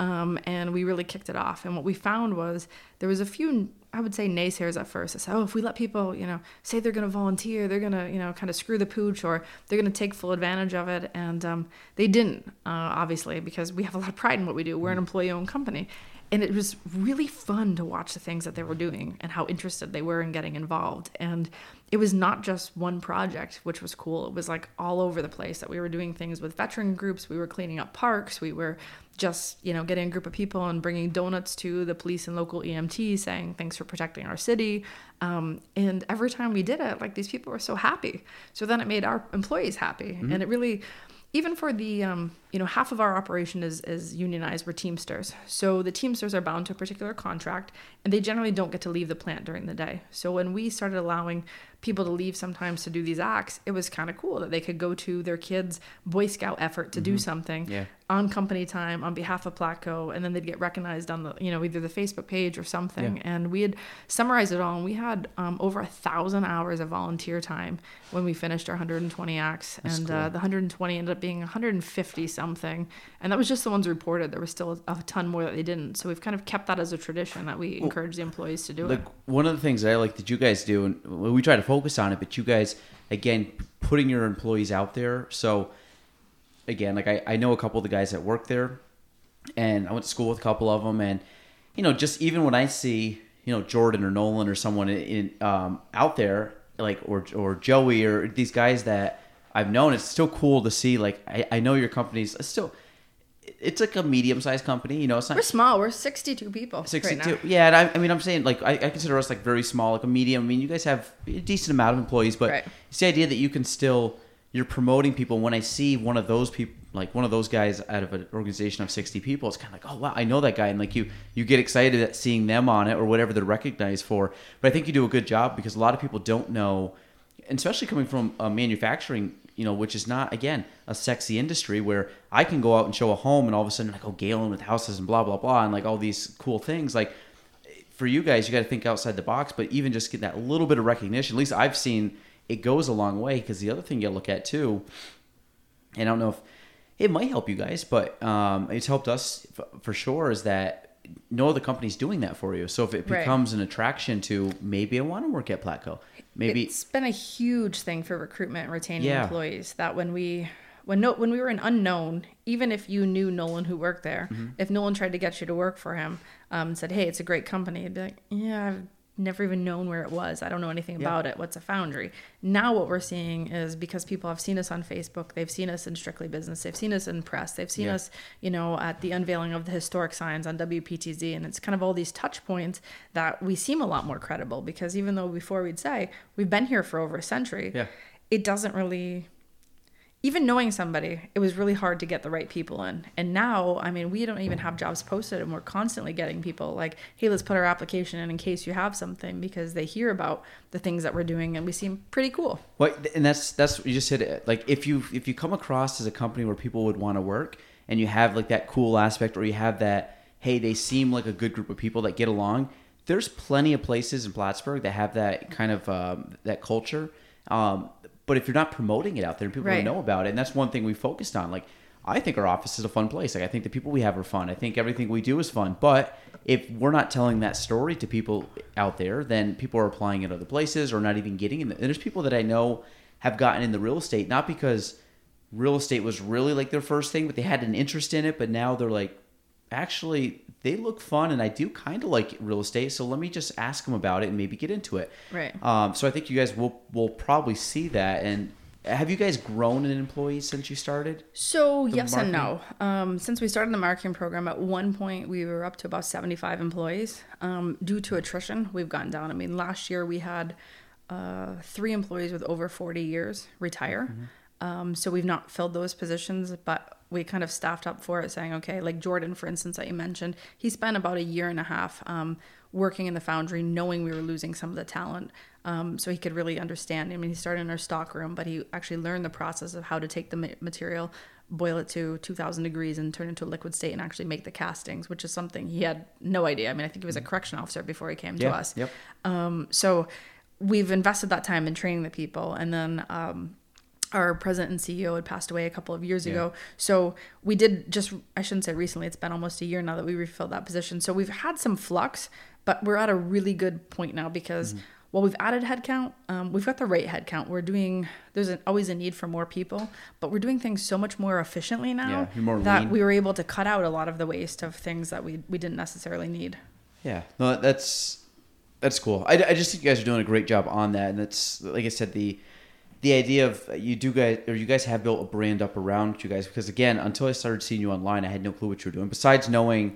[SPEAKER 2] And we really kicked it off. And what we found was there was a few, I would say, naysayers at first. They said, "Oh, if we let people, say they're going to volunteer, they're going to, kind of screw the pooch, or they're going to take full advantage of it." And they didn't, obviously, because we have a lot of pride in what we do. We're an employee-owned company. And it was really fun to watch the things that they were doing and how interested they were in getting involved. And it was not just one project, which was cool. It was like all over the place that we were doing things with veteran groups. We were cleaning up parks. We were just, getting a group of people and bringing donuts to the police and local EMT saying, "Thanks for protecting our city." And every time we did it, like, these people were so happy. So then it made our employees happy. Mm-hmm. And it really... Even for the, half of our operation is unionized. We're Teamsters. So the Teamsters are bound to a particular contract, and they generally don't get to leave the plant during the day. So when we started allowing people to leave sometimes to do these acts, it was kind of cool that they could go to their kids' Boy Scout effort to do something on company time on behalf of Platco, and then they'd get recognized on the, either the Facebook page or something. Yeah. And we had summarized it all, and we had over 1,000 hours of volunteer time when we finished our 120 acts. That's and cool. The 120 ended up being 150 something, and that was just the ones reported. There was still a ton more that they didn't. So we've kind of kept that as a tradition that we encourage the employees to do.
[SPEAKER 1] Like, one of the things that I like that you guys do, and we try to focus on it, but you guys, again, putting your employees out there. So again, like I know a couple of the guys that work there, and I went to school with a couple of them, and just even when I see Jordan or Nolan or someone in out there, like or Joey or these guys that I've known, it's still cool to see. Like I know your company's still, it's like a medium-sized company, it's not...
[SPEAKER 2] We're small. We're 62 people
[SPEAKER 1] 62.
[SPEAKER 2] Right now.
[SPEAKER 1] Yeah, and I'm saying, like, I consider us, like, very small, like a medium. I mean, you guys have a decent amount of employees, but it's the idea that you can still... You're promoting people. When I see one of those people, like one of those guys out of an organization of 60 people, it's kind of like, oh, wow, I know that guy. And, like, you get excited at seeing them on it or whatever they're recognized for. But I think you do a good job because a lot of people don't know, and especially coming from a manufacturing which is not, again, a sexy industry where I can go out and show a home and all of a sudden like, oh, Galen with houses and blah, blah, blah, and like all these cool things. Like for you guys, you got to think outside the box, but even just get that little bit of recognition, at least I've seen it goes a long way. Because the other thing you look at too, and I don't know if it might help you guys, but it's helped us for sure, is that no other company's doing that for you. So if it becomes an attraction to, maybe I want to work at Platco. Maybe
[SPEAKER 2] it's been a huge thing for recruitment and retaining employees, that when we were an unknown, even if you knew Nolan who worked there, if Nolan tried to get you to work for him, said, hey, it's a great company, you'd be like, yeah, I've never even known where it was. I don't know anything about it. What's a foundry? Now what we're seeing is, because people have seen us on Facebook, they've seen us in Strictly Business, they've seen us in press, they've seen us, at the unveiling of the historic signs on WPTZ, and it's kind of all these touch points that we seem a lot more credible, because even though before we'd say we've been here for over a century, it doesn't really... Even knowing somebody, it was really hard to get the right people in. And now, I mean, we don't even have jobs posted, and we're constantly getting people like, hey, let's put our application in case you have something, because they hear about the things that we're doing and we seem pretty cool.
[SPEAKER 1] Well, and that's you just hit it. Like if you come across as a company where people would want to work, and you have like that cool aspect, or you have that, hey, they seem like a good group of people that get along. There's plenty of places in Plattsburgh that have that kind of that culture. But if you're not promoting it out there and people don't know about it, and that's one thing we focused on. Like, I think our office is a fun place. Like, I think the people we have are fun. I think everything we do is fun. But if we're not telling that story to people out there, then people are applying it other places or not even getting in. And there's people that I know have gotten into real estate, not because real estate was really like their first thing, but they had an interest in it. But now they're like, actually, they look fun, and I do kind of like real estate, so let me just ask them about it and maybe get into it.
[SPEAKER 2] Right.
[SPEAKER 1] So I think you guys will probably see that. And have you guys grown in employees since you started?
[SPEAKER 2] So yes and no. Since we started the marketing program, at one point we were up to about 75 employees. Due to attrition, we've gone down. I mean, last year we had 3 employees with over 40 years retire. So we've not filled those positions, but we kind of staffed up for it, saying, okay, like Jordan, for instance, that you mentioned, he spent about a year and a half working in the foundry, knowing we were losing some of the talent, so he could really understand. I mean, he started in our stock room, but he actually learned the process of how to take the material, boil it to 2,000 degrees and turn it into a liquid state and actually make the castings, which is something he had no idea. I mean, I think he was a correction officer before he came to us. So we've invested that time in training the people, and then our president and CEO had passed away a couple of years ago. So we did I shouldn't say recently, it's been almost a year now that we refilled that position. So we've had some flux, but we're at a really good point now, because while we've added headcount, we've got the right headcount. There's always a need for more people, but we're doing things so much more efficiently now that lean. We were able to cut out a lot of the waste of things that we didn't necessarily need.
[SPEAKER 1] Yeah, no, that's cool. I just think you guys are doing a great job on that. And that's, like I said, the idea of you guys have built a brand up around you guys, because again, until I started seeing you online, I had no clue what you were doing. Besides knowing,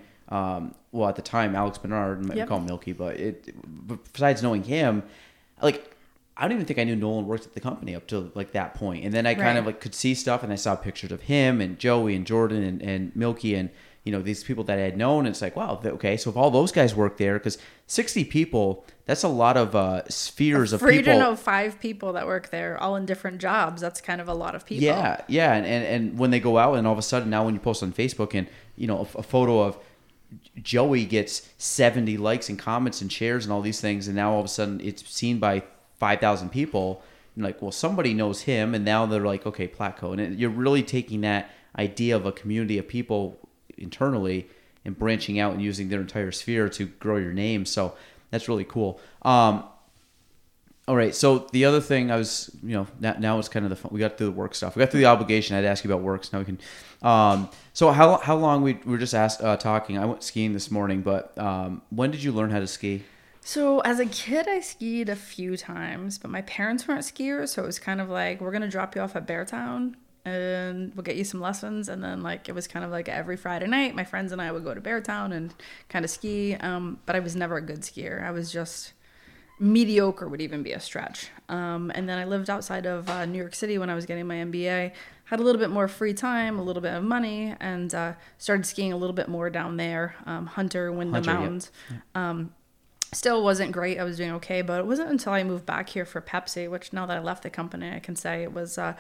[SPEAKER 1] at the time, Alex Bernard, we call him Milky, but besides knowing him, like, I don't even think I knew Nolan worked at the company up to like that point. And then I kind of like could see stuff, and I saw pictures of him and Joey and Jordan and Milky and these people that I had known. And it's like, wow, okay, so if all those guys work there, because 60 people, that's a lot of spheres of people. For you
[SPEAKER 2] to know 5 people that work there, all in different jobs, that's kind of a lot of people.
[SPEAKER 1] Yeah, and when they go out, and all of a sudden now when you post on Facebook, and a photo of Joey gets 70 likes and comments and shares and all these things, and now all of a sudden it's seen by 5,000 people, and like, well, somebody knows him, and now they're like, okay, Platco. And you're really taking that idea of a community of people internally and branching out and using their entire sphere to grow your name. So that's really cool. All right. So the other thing I was, now it's kind of the fun. We got through the work stuff. We got through the obligation. I had to ask you about work. So now we can, so how long we were just talking, I went skiing this morning, but, when did you learn how to ski?
[SPEAKER 2] So as a kid, I skied a few times, but my parents weren't skiers. So it was kind of like, we're going to drop you off at Beartown and we'll get you some lessons. And then it was kind of like every Friday night, my friends and I would go to Beartown and kind of ski. But I was never a good skier. I was just mediocre, would even be a stretch. And then I lived outside of New York City when I was getting my MBA, had a little bit more free time, a little bit of money, and started skiing a little bit more down there. Hunter, Wyndham Mountains. Yep. Still wasn't great. I was doing okay, but it wasn't until I moved back here for Pepsi, which now that I left the company, I can say it was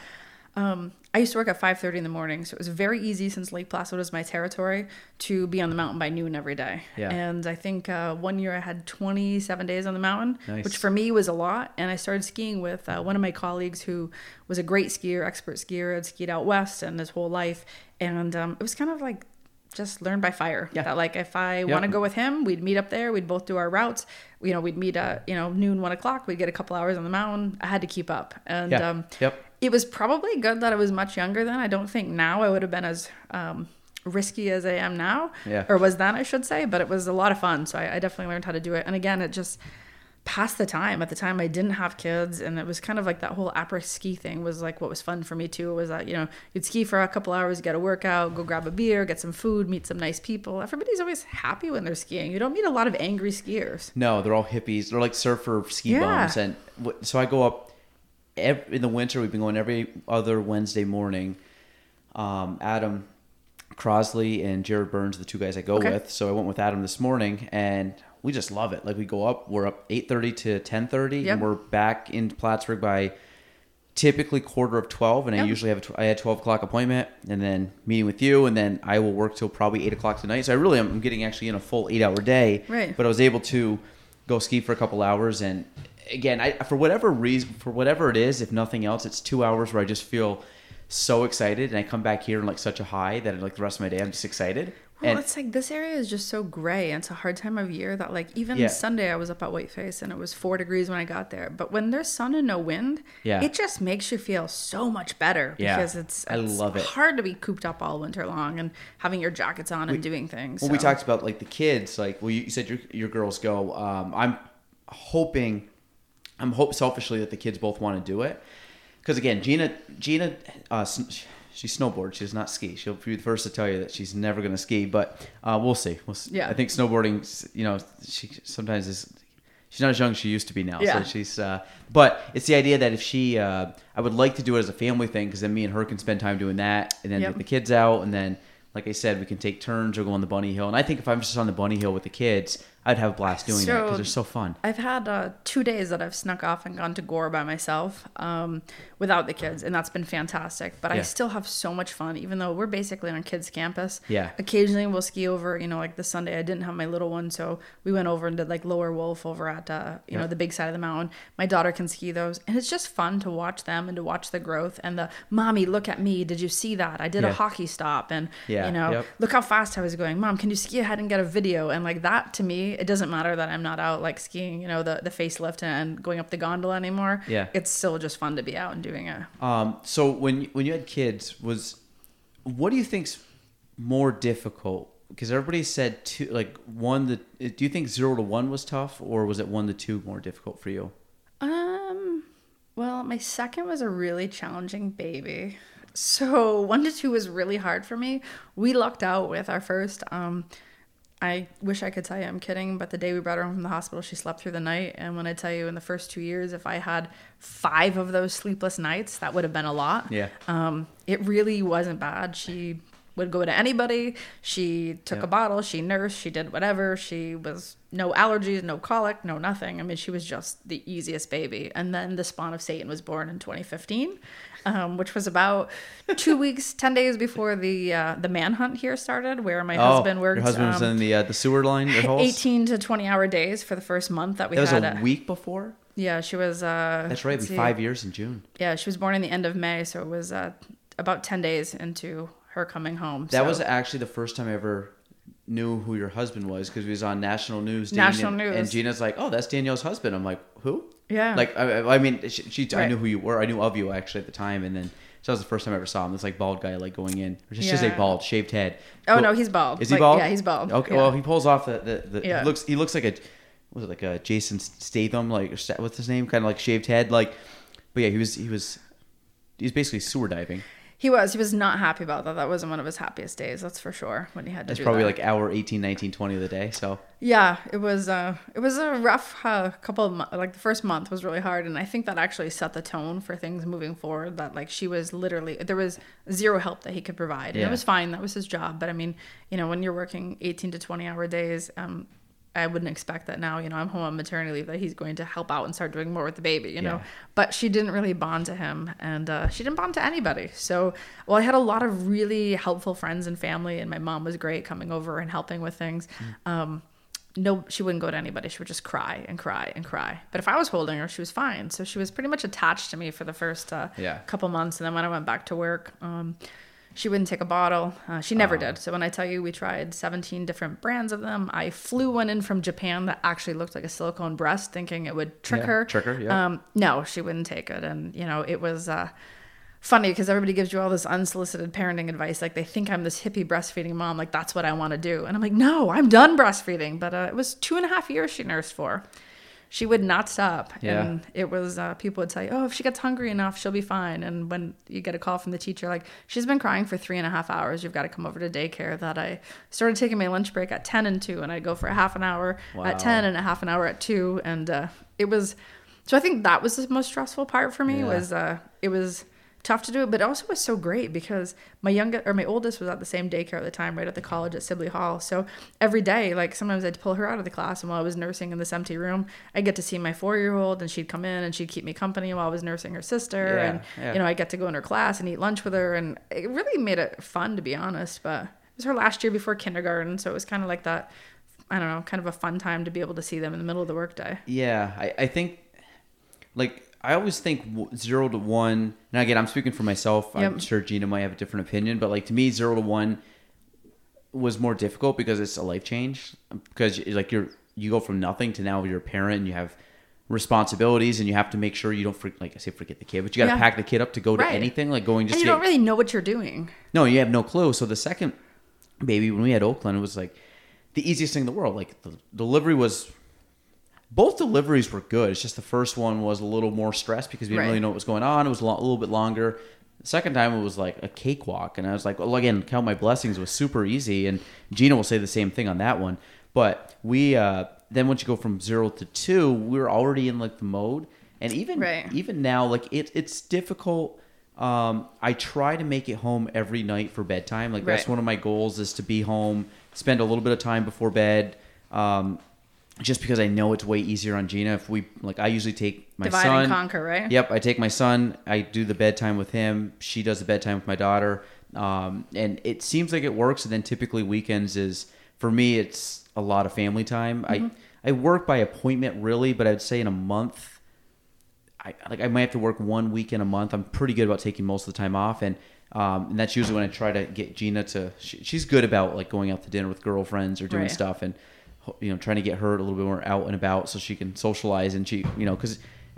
[SPEAKER 2] I used to work at 5:30 in the morning, so it was very easy since Lake Placid was my territory to be on the mountain by noon every day.
[SPEAKER 1] Yeah.
[SPEAKER 2] And I think 1 year I had 27 days on the mountain,
[SPEAKER 1] Nice.
[SPEAKER 2] which for me was a lot. And I started skiing with one of my colleagues who was a great skier, expert skier, had skied out west and his whole life. And it was kind of like just learn by fire.
[SPEAKER 1] Yeah.
[SPEAKER 2] That like if I want to go with him, we'd meet up there. We'd both do our routes. We'd meet at noon, 1 o'clock. We'd get a couple hours on the mountain. I had to keep up, and it was probably good that I was much younger then. I don't think now I would have been as risky as I am now, or was then, I should say. But it was a lot of fun, so I definitely learned how to do it. And again, it just passed the time. At the time I didn't have kids, and it was kind of like that whole après ski thing was like what was fun for me too, was that you'd ski for a couple hours, get a workout, go grab a beer, get some food, meet some nice people. Everybody's always happy when they're skiing. You don't meet a lot of angry skiers.
[SPEAKER 1] No, they're all hippies. They're like surfer ski bums. And so I go up in the winter. We've been going every other Wednesday morning. Adam Crosley and Jared Burns, the two guys I go with. So I went with Adam this morning, and we just love it. Like we go up, we're up 8:30 to 10:30, and we're back in Plattsburgh by typically 11:45. And I usually I had 12 o'clock appointment, and then meeting with you, and then I will work till probably 8 o'clock tonight. So I'm getting actually in a full 8-hour day.
[SPEAKER 2] Right.
[SPEAKER 1] But I was able to go ski for a couple hours, and again, for whatever reason, for whatever it is, if nothing else, it's 2 hours where I just feel so excited, and I come back here in like such a high that like the rest of my day I'm just excited.
[SPEAKER 2] Well, it's like this area is just so gray, and it's a hard time of year that like even Sunday I was up at Whiteface and it was 4 degrees when I got there. But when there's sun and no wind, it just makes you feel so much better because it's
[SPEAKER 1] I love it.
[SPEAKER 2] hard to be cooped up all winter long and having your jackets on and doing things.
[SPEAKER 1] Well, we talked about like the kids, like you said your girls go. I'm hoping selfishly that the kids both want to do it. Because again, Gina, she snowboards. She does not ski. She'll be the first to tell you that she's never going to ski. But we'll see.
[SPEAKER 2] Yeah.
[SPEAKER 1] I think snowboarding, she sometimes is. She's not as young as she used to be now.
[SPEAKER 2] Yeah.
[SPEAKER 1] So she's. But it's the idea that if she, I would like to do it as a family thing, because then me and her can spend time doing that, and then get the kids out, and then, like I said, we can take turns or go on the bunny hill. And I think if I'm just on the bunny hill with the kids, I'd have a blast doing that because they're so fun.
[SPEAKER 2] I've had 2 days that I've snuck off and gone to Gore by myself without the kids, and that's been fantastic. But I still have so much fun, even though we're basically on kids' campus.
[SPEAKER 1] Yeah.
[SPEAKER 2] Occasionally we'll ski over, like this Sunday I didn't have my little one, so we went over and did like Lower Wolf over at, the big side of the mountain. My daughter can ski those, and it's just fun to watch them and to watch the growth and the, mommy, look at me. Did you see that? I did a hockey stop, and, look how fast I was going. Mom, can you ski ahead and get a video? And like that, to me, it doesn't matter that I'm not out like skiing, the facelift and going up the gondola anymore.
[SPEAKER 1] Yeah.
[SPEAKER 2] It's still just fun to be out and doing it.
[SPEAKER 1] So when you had kids, what do you think's more difficult? Because everybody said do you think 0 to 1 was tough, or was it 1 to 2 more difficult for you?
[SPEAKER 2] Well, my second was a really challenging baby. So 1 to 2 was really hard for me. We lucked out with our first. I wish I could tell you I'm kidding, but the day we brought her home from the hospital, she slept through the night. And when I tell you in the first 2 years, if I had 5 of those sleepless nights, that would have been a lot.
[SPEAKER 1] Yeah.
[SPEAKER 2] It really wasn't bad. She would go to anybody. She took a bottle. She nursed. She did whatever. She was no allergies, no colic, no nothing. I mean, she was just the easiest baby. And then the spawn of Satan was born in 2015, which was about 2 weeks, 10 days before the manhunt here started, where my husband worked.
[SPEAKER 1] Your husband was in the sewer line, your house?
[SPEAKER 2] 18 to 20-hour days for the first month that we had.
[SPEAKER 1] That was a week before?
[SPEAKER 2] Yeah, she was...
[SPEAKER 1] That's right, it'd be 5 years in June.
[SPEAKER 2] Yeah, she was born in the end of May, so it was about 10 days into her coming home.
[SPEAKER 1] That was actually the first time I ever knew who your husband was, because he was on national news.
[SPEAKER 2] National news.
[SPEAKER 1] And Gina's like, oh, that's Danielle's husband. I'm like, who?
[SPEAKER 2] Yeah.
[SPEAKER 1] Like, I mean, I knew who you were. I knew of you actually at the time, and then so that was the first time I ever saw him. This like bald guy like going in, or just say bald, shaved head.
[SPEAKER 2] Oh no, he's bald.
[SPEAKER 1] Is he bald?
[SPEAKER 2] Yeah, he's bald.
[SPEAKER 1] Okay,
[SPEAKER 2] yeah.
[SPEAKER 1] well he pulls off the he looks like a Jason Statham, like what's his name? Kind of like shaved head, like. But yeah, he was basically sewer diving.
[SPEAKER 2] He was not happy about that. That wasn't one of his happiest days, that's for sure, when he had to do that.
[SPEAKER 1] It's probably like hour 18, 19, 20 of the day, so.
[SPEAKER 2] Yeah, it was a rough couple of months. Like the first month was really hard, and I think that actually set the tone for things moving forward, that like she was literally, there was zero help that he could provide. And it was fine, that was his job. But I mean, when you're working 18 to 20 hour days, I wouldn't expect that now, I'm home on maternity leave, that he's going to help out and start doing more with the baby, you know. But she didn't really bond to him, and she didn't bond to anybody. So, well, I had a lot of really helpful friends and family, and my mom was great coming over and helping with things. No, she wouldn't go to anybody. She would just cry and cry and cry. But if I was holding her, she was fine. So she was pretty much attached to me for the first couple months. And then when I went back to work, she wouldn't take a bottle. She never did. So when I tell you we tried 17 different brands of them, I flew one in from Japan that actually looked like a silicone breast, thinking it would trick her. No, she wouldn't take it. And, it was funny because everybody gives you all this unsolicited parenting advice. Like, they think I'm this hippie breastfeeding mom. Like, that's what I want to do. And I'm like, no, I'm done breastfeeding. But it was 2.5 years she nursed for. She would not stop. And it was, people would say, oh, if she gets hungry enough, she'll be fine. And when you get a call from the teacher, like, she's been crying for 3.5 hours, you've got to come over to daycare, that I started taking my lunch break at 10 and 2. And I'd go for a half an hour at 10 and a half an hour at 2. And it was, so I think that was the most stressful part for me was, it was tough to do it, but it also was so great because my oldest was at the same daycare at the time, right at the college at Sibley Hall. So every day, like, sometimes I'd pull her out of the class, and while I was nursing in this empty room, I'd get to see my 4-year-old, and she'd come in and she'd keep me company while I was nursing her sister. I get to go in her class and eat lunch with her, and it really made it fun, to be honest. But it was her last year before kindergarten, so it was kind of like that, I don't know, kind of a fun time to be able to see them in the middle of the workday.
[SPEAKER 1] Yeah, I think, like, I always think 0 to 1. Now, again, I'm speaking for myself. I'm sure Gina might have a different opinion, but, like, to me, 0 to 1 was more difficult because it's a life change. Because, like, you go from nothing to now you're a parent and you have responsibilities, and you have to make sure you don't forget the kid, but you got to pack the kid up to go to anything, like going just.
[SPEAKER 2] And you don't really know what you're doing.
[SPEAKER 1] No, you have no clue. So the second baby, when we had Oakland, it was like the easiest thing in the world. Like, the delivery was. Both deliveries were good. It's just the first one was a little more stressed because we didn't really know what was going on. It was a little bit longer. The second time it was like a cakewalk. And I was like, well, again, count my blessings, was super easy. And Gina will say the same thing on that one. But we, then once you go from 0 to 2, we were already in like the mode. And even now, like it's difficult. I try to make it home every night for bedtime. Like that's one of my goals, is to be home, spend a little bit of time before bed. Just because I know it's way easier on Gina. If we, like, I usually take my son.
[SPEAKER 2] Divide and conquer, right?
[SPEAKER 1] Yep, I take my son. I do the bedtime with him. She does the bedtime with my daughter. And it seems like it works. And then typically weekends for me, it's a lot of family time. Mm-hmm. I work by appointment, really, but I'd say in a month, I might have to work 1 weekend a month. I'm pretty good about taking most of the time off. And that's usually when I try to get Gina to, she's good about, like, going out to dinner with girlfriends or doing stuff. And trying to get her a little bit more out and about so she can socialize, and she, because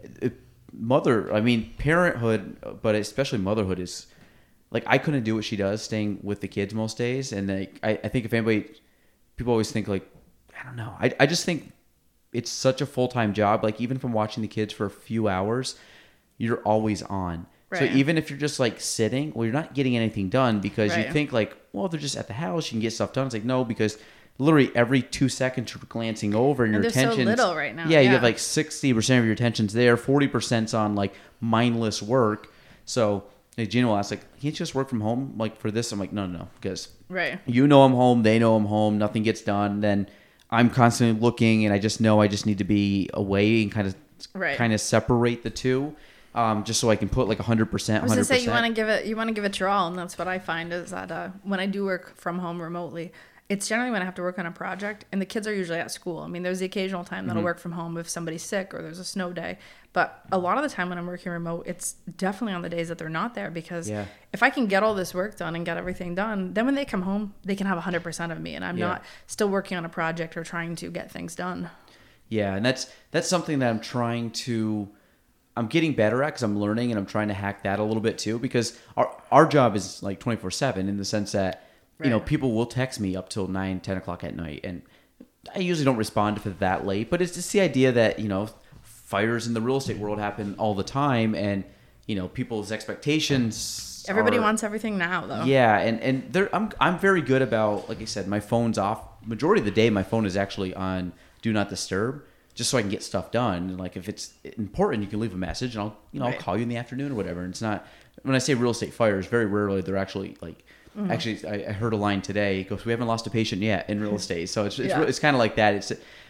[SPEAKER 1] parenthood, but especially motherhood, is like, I couldn't do what she does staying with the kids most days. And like, I think if anybody, people always think, like, I don't know. I just think it's such a full-time job. Like, even from watching the kids for a few hours, you're always on. Right. So even if you're just like sitting, well, you're not getting anything done because you think like, well, they're just at the house, you can get stuff done. It's like, no, because literally every 2 seconds you're glancing over, and your attention. So little right now. Yeah, you have like 60% of your attention's there, 40%'s on like mindless work. So Gina will ask, like, can't you just work from home like for this? I'm like, no, because I'm home, they know I'm home, nothing gets done. Then I'm constantly looking, and I just know I just need to be away and kind of separate the two. Just so I can put like 100%. 100%.
[SPEAKER 2] I was gonna say, you want to give it your all, and that's what I find is that when I do work from home remotely, it's generally when I have to work on a project, and the kids are usually at school. I mean, there's the occasional time that I'll work from home if somebody's sick or there's a snow day. But a lot of the time when I'm working remote, it's definitely on the days that they're not there, because if I can get all this work done and get everything done, then when they come home, they can have 100% of me, and I'm not still working on a project or trying to get things done.
[SPEAKER 1] Yeah, and that's something that I'm getting better at, because I'm learning, and I'm trying to hack that a little bit too, because our job is like 24/7 in the sense that people will text me up till 9, 10 o'clock at night, and I usually don't respond if it's that late. But it's just the idea that fires in the real estate world happen all the time, and people's expectations.
[SPEAKER 2] Everybody wants everything now, though.
[SPEAKER 1] Yeah, and I'm very good about, like I said, my phone's off. Majority of the day, my phone is actually on Do Not Disturb, just so I can get stuff done. And like, if it's important, you can leave a message, and I'll call you in the afternoon or whatever. And it's not, when I say real estate fires, very rarely they're actually like. Mm-hmm. Actually, I heard a line today. It goes, "We haven't lost a patient yet in real estate." So it's kind of like that.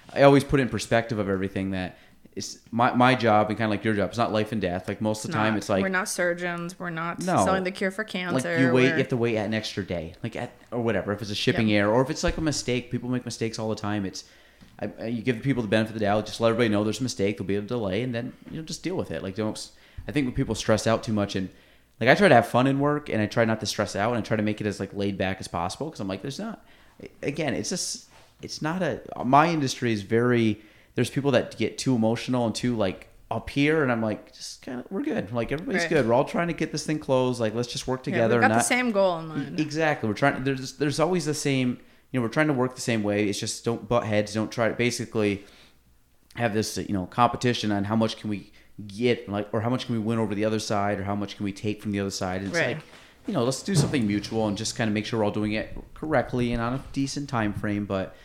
[SPEAKER 1] I always put it in perspective of everything that it's my job and kind of like your job. It's not life and death. Like most of the time, it's like
[SPEAKER 2] we're not surgeons. We're not
[SPEAKER 1] No.
[SPEAKER 2] selling the cure for cancer.
[SPEAKER 1] like you have to wait an extra day, or whatever. If it's a shipping error or if it's like a mistake, people make mistakes all the time. You give people the benefit of the doubt. Just let everybody know there's a mistake. There'll be a delay, and then just deal with it. Like I think when people stress out too much, and like I try to have fun in work, and I try not to stress out, and I try to make it as like laid back as possible because I'm like, there's not. Again, it's not my industry is very. There's people that get too emotional and too like up here, and I'm like, just kind of, we're good. Like everybody's good. We're all trying to get this thing closed. Like let's just work together.
[SPEAKER 2] We've got the same goal in mind.
[SPEAKER 1] Exactly. We're trying. There's always the same. We're trying to work the same way. It's just don't butt heads. Don't try to basically have this competition on how much can we get, like, or how much can we win over the other side, or how much can we take from the other side. And it's like, let's do something mutual and just kind of make sure we're all doing it correctly and on a decent time frame. But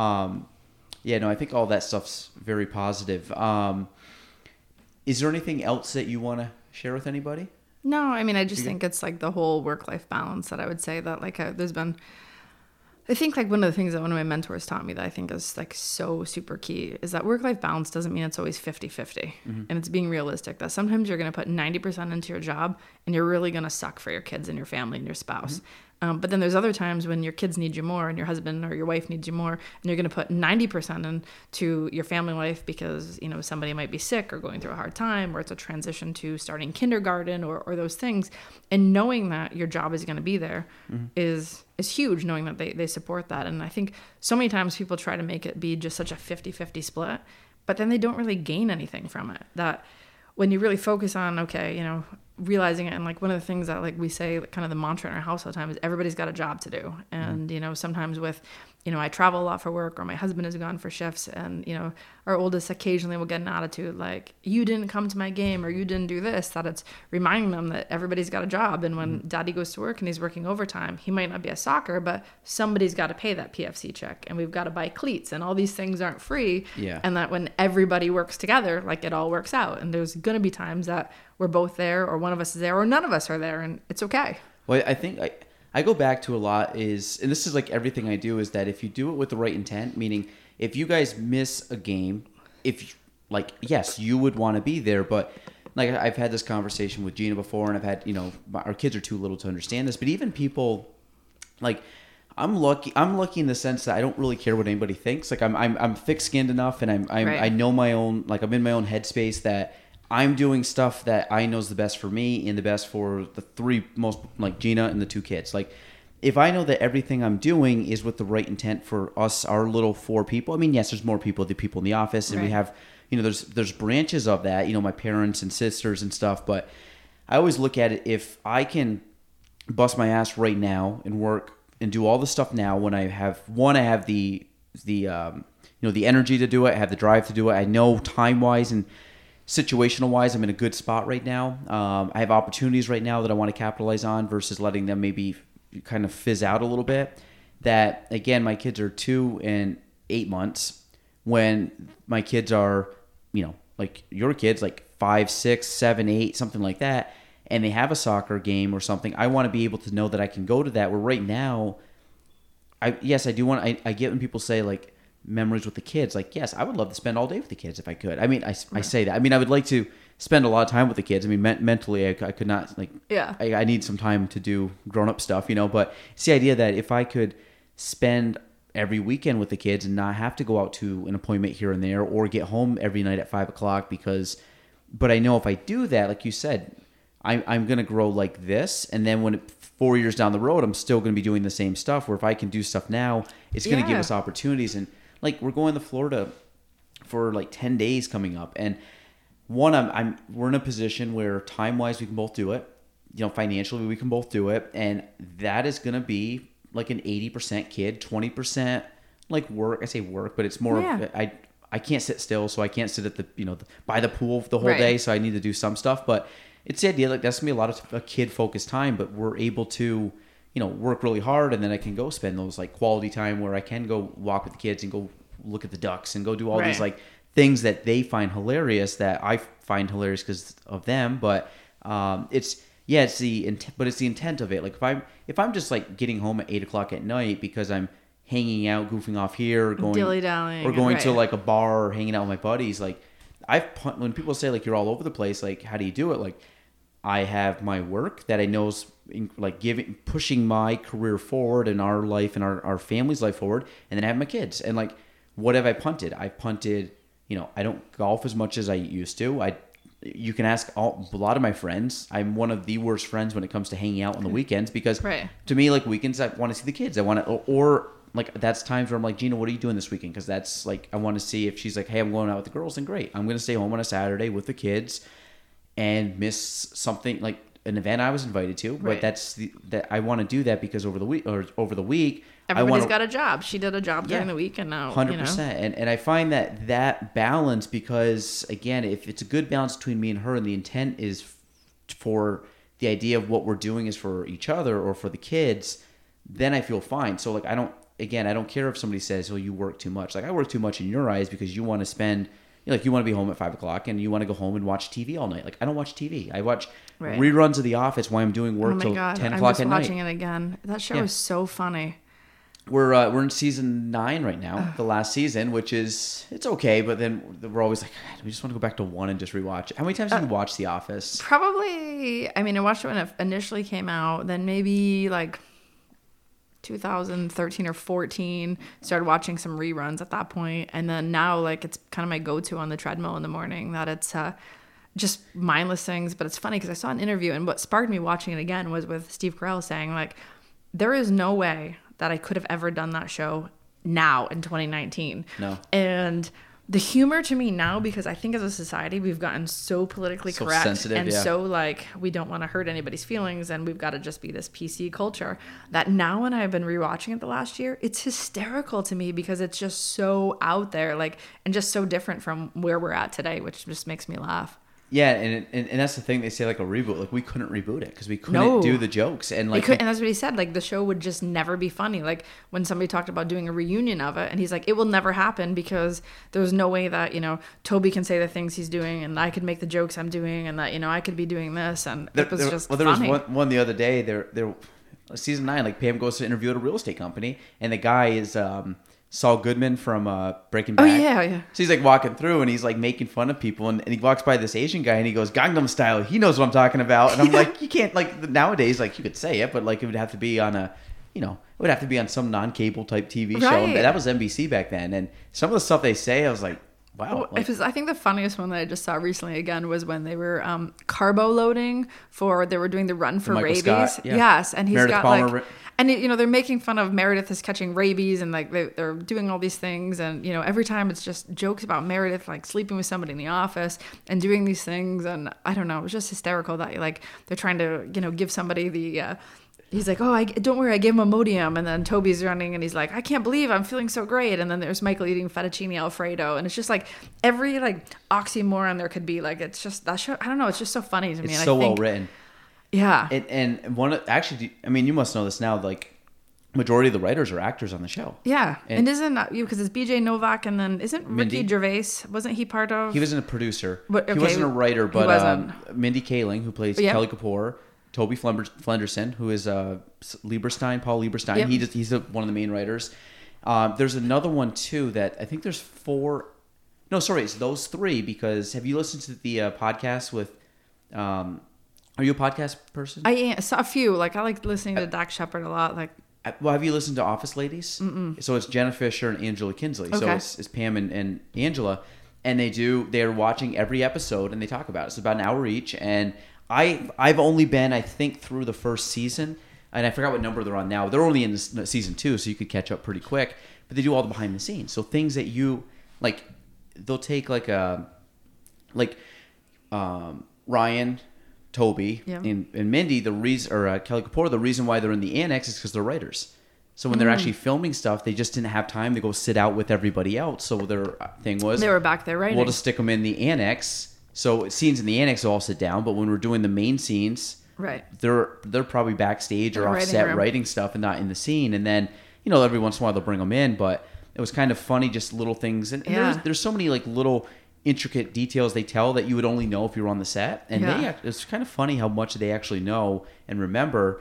[SPEAKER 1] I think all that stuff's very positive. Is there anything else that you want to share with anybody?
[SPEAKER 2] No, I mean, I just think it's like the whole work-life balance that I would say that like there's been, I think like one of the things that one of my mentors taught me that I think is like so super key is that work-life balance doesn't mean it's always 50-50. And it's being realistic that sometimes you're going to put 90% into your job and you're really going to suck for your kids and your family and your spouse. But then there's other times when your kids need you more and your husband or your wife needs you more, and you're going to put 90% into your family life because, somebody might be sick or going through a hard time, or it's a transition to starting kindergarten or those things. And knowing that your job is going to be there is huge, knowing that they support that. And I think so many times people try to make it be just such a 50-50 split, but then they don't really gain anything from it. That when you really focus on, realizing it, and like one of the things that like we say, kind of the mantra in our house all the time is everybody's got a job to do. And sometimes with I travel a lot for work, or my husband is gone for shifts, and our oldest occasionally will get an attitude like, you didn't come to my game, or you didn't do this. That it's reminding them that everybody's got a job, and when daddy goes to work and he's working overtime, he might not be at soccer, but somebody's got to pay that PFC check, and we've got to buy cleats, and all these things aren't free. And that when everybody works together, like it all works out. And there's going to be times that we're both there, or one of us is there, or none of us are there, and it's okay.
[SPEAKER 1] Well, I think I go back to a lot and this is like everything I do, is that if you do it with the right intent, meaning if you guys miss a game, yes, you would want to be there, but like I've had this conversation with Gina before, and I've had, our kids are too little to understand this, but even people, like, I'm lucky in the sense that I don't really care what anybody thinks. Like I'm thick-skinned enough, and I know my own, like I'm in my own headspace that I'm doing stuff that I know is the best for me and the best for the three most, like Gina and the two kids. Like, if I know that everything I'm doing is with the right intent for us, our little four people. I mean, yes, there's more people, the people in the office, and we have, there's branches of that, my parents and sisters and stuff. But I always look at it, if I can bust my ass right now and work and do all the stuff now, when I have the energy to do it, I have the drive to do it. I know time-wise and situational wise, I'm in a good spot right now. I have opportunities right now that I want to capitalize on versus letting them maybe kind of fizz out a little bit. That, again, my kids are 2 and 8 months, when my kids are, like your kids, like 5, 6, 7, 8, something like that, and they have a soccer game or something. I want to be able to know that I can go to that, where right now, I do want, I get when people say like, memories with the kids, like, yes, I would love to spend all day with the kids if I could. I mean, I say that. I mean, I would like to spend a lot of time with the kids. I mean, mentally, I could not, like, I need some time to do grown-up stuff, but it's the idea that if I could spend every weekend with the kids and not have to go out to an appointment here and there, or get home every night at 5:00, but I know if I do that, like you said, I'm going to grow like this, and then 4 years down the road, I'm still going to be doing the same stuff, where if I can do stuff now, it's going to give us opportunities. And like, we're going to Florida for like 10 days coming up. And we're in a position where time-wise we can both do it. Financially we can both do it. And that is going to be like an 80% kid, 20% like work. I say work, but it's more of, I can't sit still, so I can't sit at the, by the pool the whole day. So I need to do some stuff. But it's the idea, like, that's going to be a lot of a kid-focused time, but we're able to, work really hard, and then I can go spend those like quality time where I can go walk with the kids and go look at the ducks and go do all these like things that they find hilarious, that I find hilarious because of them. But it's the intent of it. Like, if I'm just like getting home at 8:00 at night because I'm hanging out, goofing off here, or going
[SPEAKER 2] dilly-dallying,
[SPEAKER 1] or going to
[SPEAKER 2] right.
[SPEAKER 1] like a bar or hanging out with my buddies. Like when people say like you're all over the place, like how do you do it? Like I have my work that I know is like pushing my career forward and our life and our family's life forward, and then I have my kids. And like, what have I punted? I punted. I don't golf as much as I used to. You can ask a lot of my friends. I'm one of the worst friends when it comes to hanging out on the weekends because to me, like weekends, I want to see the kids. I want to, or like that's times where I'm like, Gina, what are you doing this weekend? Because that's like, I want to see if she's like, hey, I'm going out with the girls, then great. I'm going to stay home on a Saturday with the kids and miss something like an event I was invited to. But that I want to do that because over the week,
[SPEAKER 2] everybody's got a job. She did a job during the week, and now
[SPEAKER 1] 100%. And I find that balance, because again, if it's a good balance between me and her, and the intent is for the idea of what we're doing is for each other or for the kids, then I feel fine. So like I don't care if somebody says, "Oh, you work too much." Like I work too much in your eyes because you want to spend. Like you want to be home at 5:00 and you want to go home and watch TV all night. Like I don't watch TV. I watch reruns of The Office while I'm doing work till 10:00 at night.
[SPEAKER 2] I'm just watching it again. That show is so funny.
[SPEAKER 1] We're in season 9 right now, the last season, which is it's okay, but then we're always like, we just want to go back to 1 and just rewatch it. How many times have you watched The Office?
[SPEAKER 2] Probably. I mean, I watched it when it initially came out. Then maybe like 2013 or 14, started watching some reruns at that point, and then now like it's kind of my go-to on the treadmill in the morning, that it's just mindless things. But it's funny because I saw an interview, and what sparked me watching it again was with Steve Carell saying like, there is no way that I could have ever done that show now in 2019.
[SPEAKER 1] No.
[SPEAKER 2] And the humor to me now, because I think as a society we've gotten so politically correct and so like we don't want to hurt anybody's feelings, and we've got to just be this PC culture, that now when I've been rewatching it the last year, it's hysterical to me because it's just so out there, like, and just so different from where we're at today, which just makes me laugh.
[SPEAKER 1] Yeah, and that's the thing, they say like a reboot, like we couldn't reboot it because we couldn't do the jokes, and like
[SPEAKER 2] and that's what he said, like the show would just never be funny. Like when somebody talked about doing a reunion of it, and he's like, it will never happen because there's no way that Toby can say the things he's doing, and I could make the jokes I'm doing, and that I could be doing this, and it was just funny.
[SPEAKER 1] There was one the other day. There, season 9, like Pam goes to interview at a real estate company, and the guy is Saul Goodman from Breaking Bad.
[SPEAKER 2] Oh, yeah.
[SPEAKER 1] So he's like walking through and he's like making fun of people, and he walks by this Asian guy and he goes, Gangnam Style. He knows what I'm talking about. And I'm like, you can't, like, nowadays, like, you could say it, but like it would have to be on a, it would have to be on some non-cable type TV show. And that was NBC back then. And some of the stuff they say, I was like, wow. Like,
[SPEAKER 2] I think the funniest one that I just saw recently again was when they were carbo loading they were doing the run for rabies.
[SPEAKER 1] Scott, yeah.
[SPEAKER 2] Yes, and he's
[SPEAKER 1] Meredith
[SPEAKER 2] got
[SPEAKER 1] Palmer,
[SPEAKER 2] like, and they're making fun of Meredith as catching rabies, and like they're doing all these things, and every time it's just jokes about Meredith like sleeping with somebody in the office and doing these things, and I don't know, it was just hysterical that like they're trying to give somebody the. He's like, oh, don't worry, I gave him Imodium. And then Toby's running, and he's like, I can't believe I'm feeling so great. And then there's Michael eating fettuccine Alfredo. And it's just like every like oxymoron there could be. Like, it's just that show. I don't know. It's just so funny to me.
[SPEAKER 1] It's so well written.
[SPEAKER 2] Yeah.
[SPEAKER 1] And actually, I mean, you must know this now. Like, majority of the writers are actors on the show.
[SPEAKER 2] Yeah. And isn't because it's BJ Novak, and then isn't Ricky
[SPEAKER 1] Mindy
[SPEAKER 2] Gervais? Wasn't he part of?
[SPEAKER 1] He wasn't a producer.
[SPEAKER 2] But, okay,
[SPEAKER 1] he wasn't a writer, but Mindy Kaling, who plays
[SPEAKER 2] Yep.
[SPEAKER 1] Kelly Kapoor. Toby Flenderson, who is Paul Lieberstein.
[SPEAKER 2] Yep.
[SPEAKER 1] He's one of the main writers. There's another one too that I think there's 4. No, sorry, it's those 3. Because have you listened to the podcast with? Are you a podcast person?
[SPEAKER 2] I saw a few. Like I like listening to Dax Shepard a lot. Like,
[SPEAKER 1] well, have you listened to Office Ladies? Mm-mm. So it's Jenna Fisher and Angela Kinsley.
[SPEAKER 2] Okay.
[SPEAKER 1] So it's Pam and Angela, and they're watching every episode and they talk about it. It's about an hour each, and I've only been, I think, through the first season, and I forgot what number they're on now. They're only in season 2, so you could catch up pretty quick. But they do all the behind the scenes, so things that you like. They'll take Ryan, Toby, and Mindy. The reason, or Kelly Kapoor, the reason why they're in the annex is because they're writers. So when they're actually filming stuff, they just didn't have time to go sit out with everybody else. So their thing was
[SPEAKER 2] they were back there writing.
[SPEAKER 1] We'll just stick them in the annex. So scenes in the annex will all sit down, but when we're doing the main scenes,
[SPEAKER 2] right,
[SPEAKER 1] they're probably backstage or off set writing stuff and not in the scene. And then every once in a while they'll bring them in, but it was kind of funny, just little things. And there's so many like little intricate details they tell that you would only know if you were on the set. And it's kind of funny how much they actually know and remember.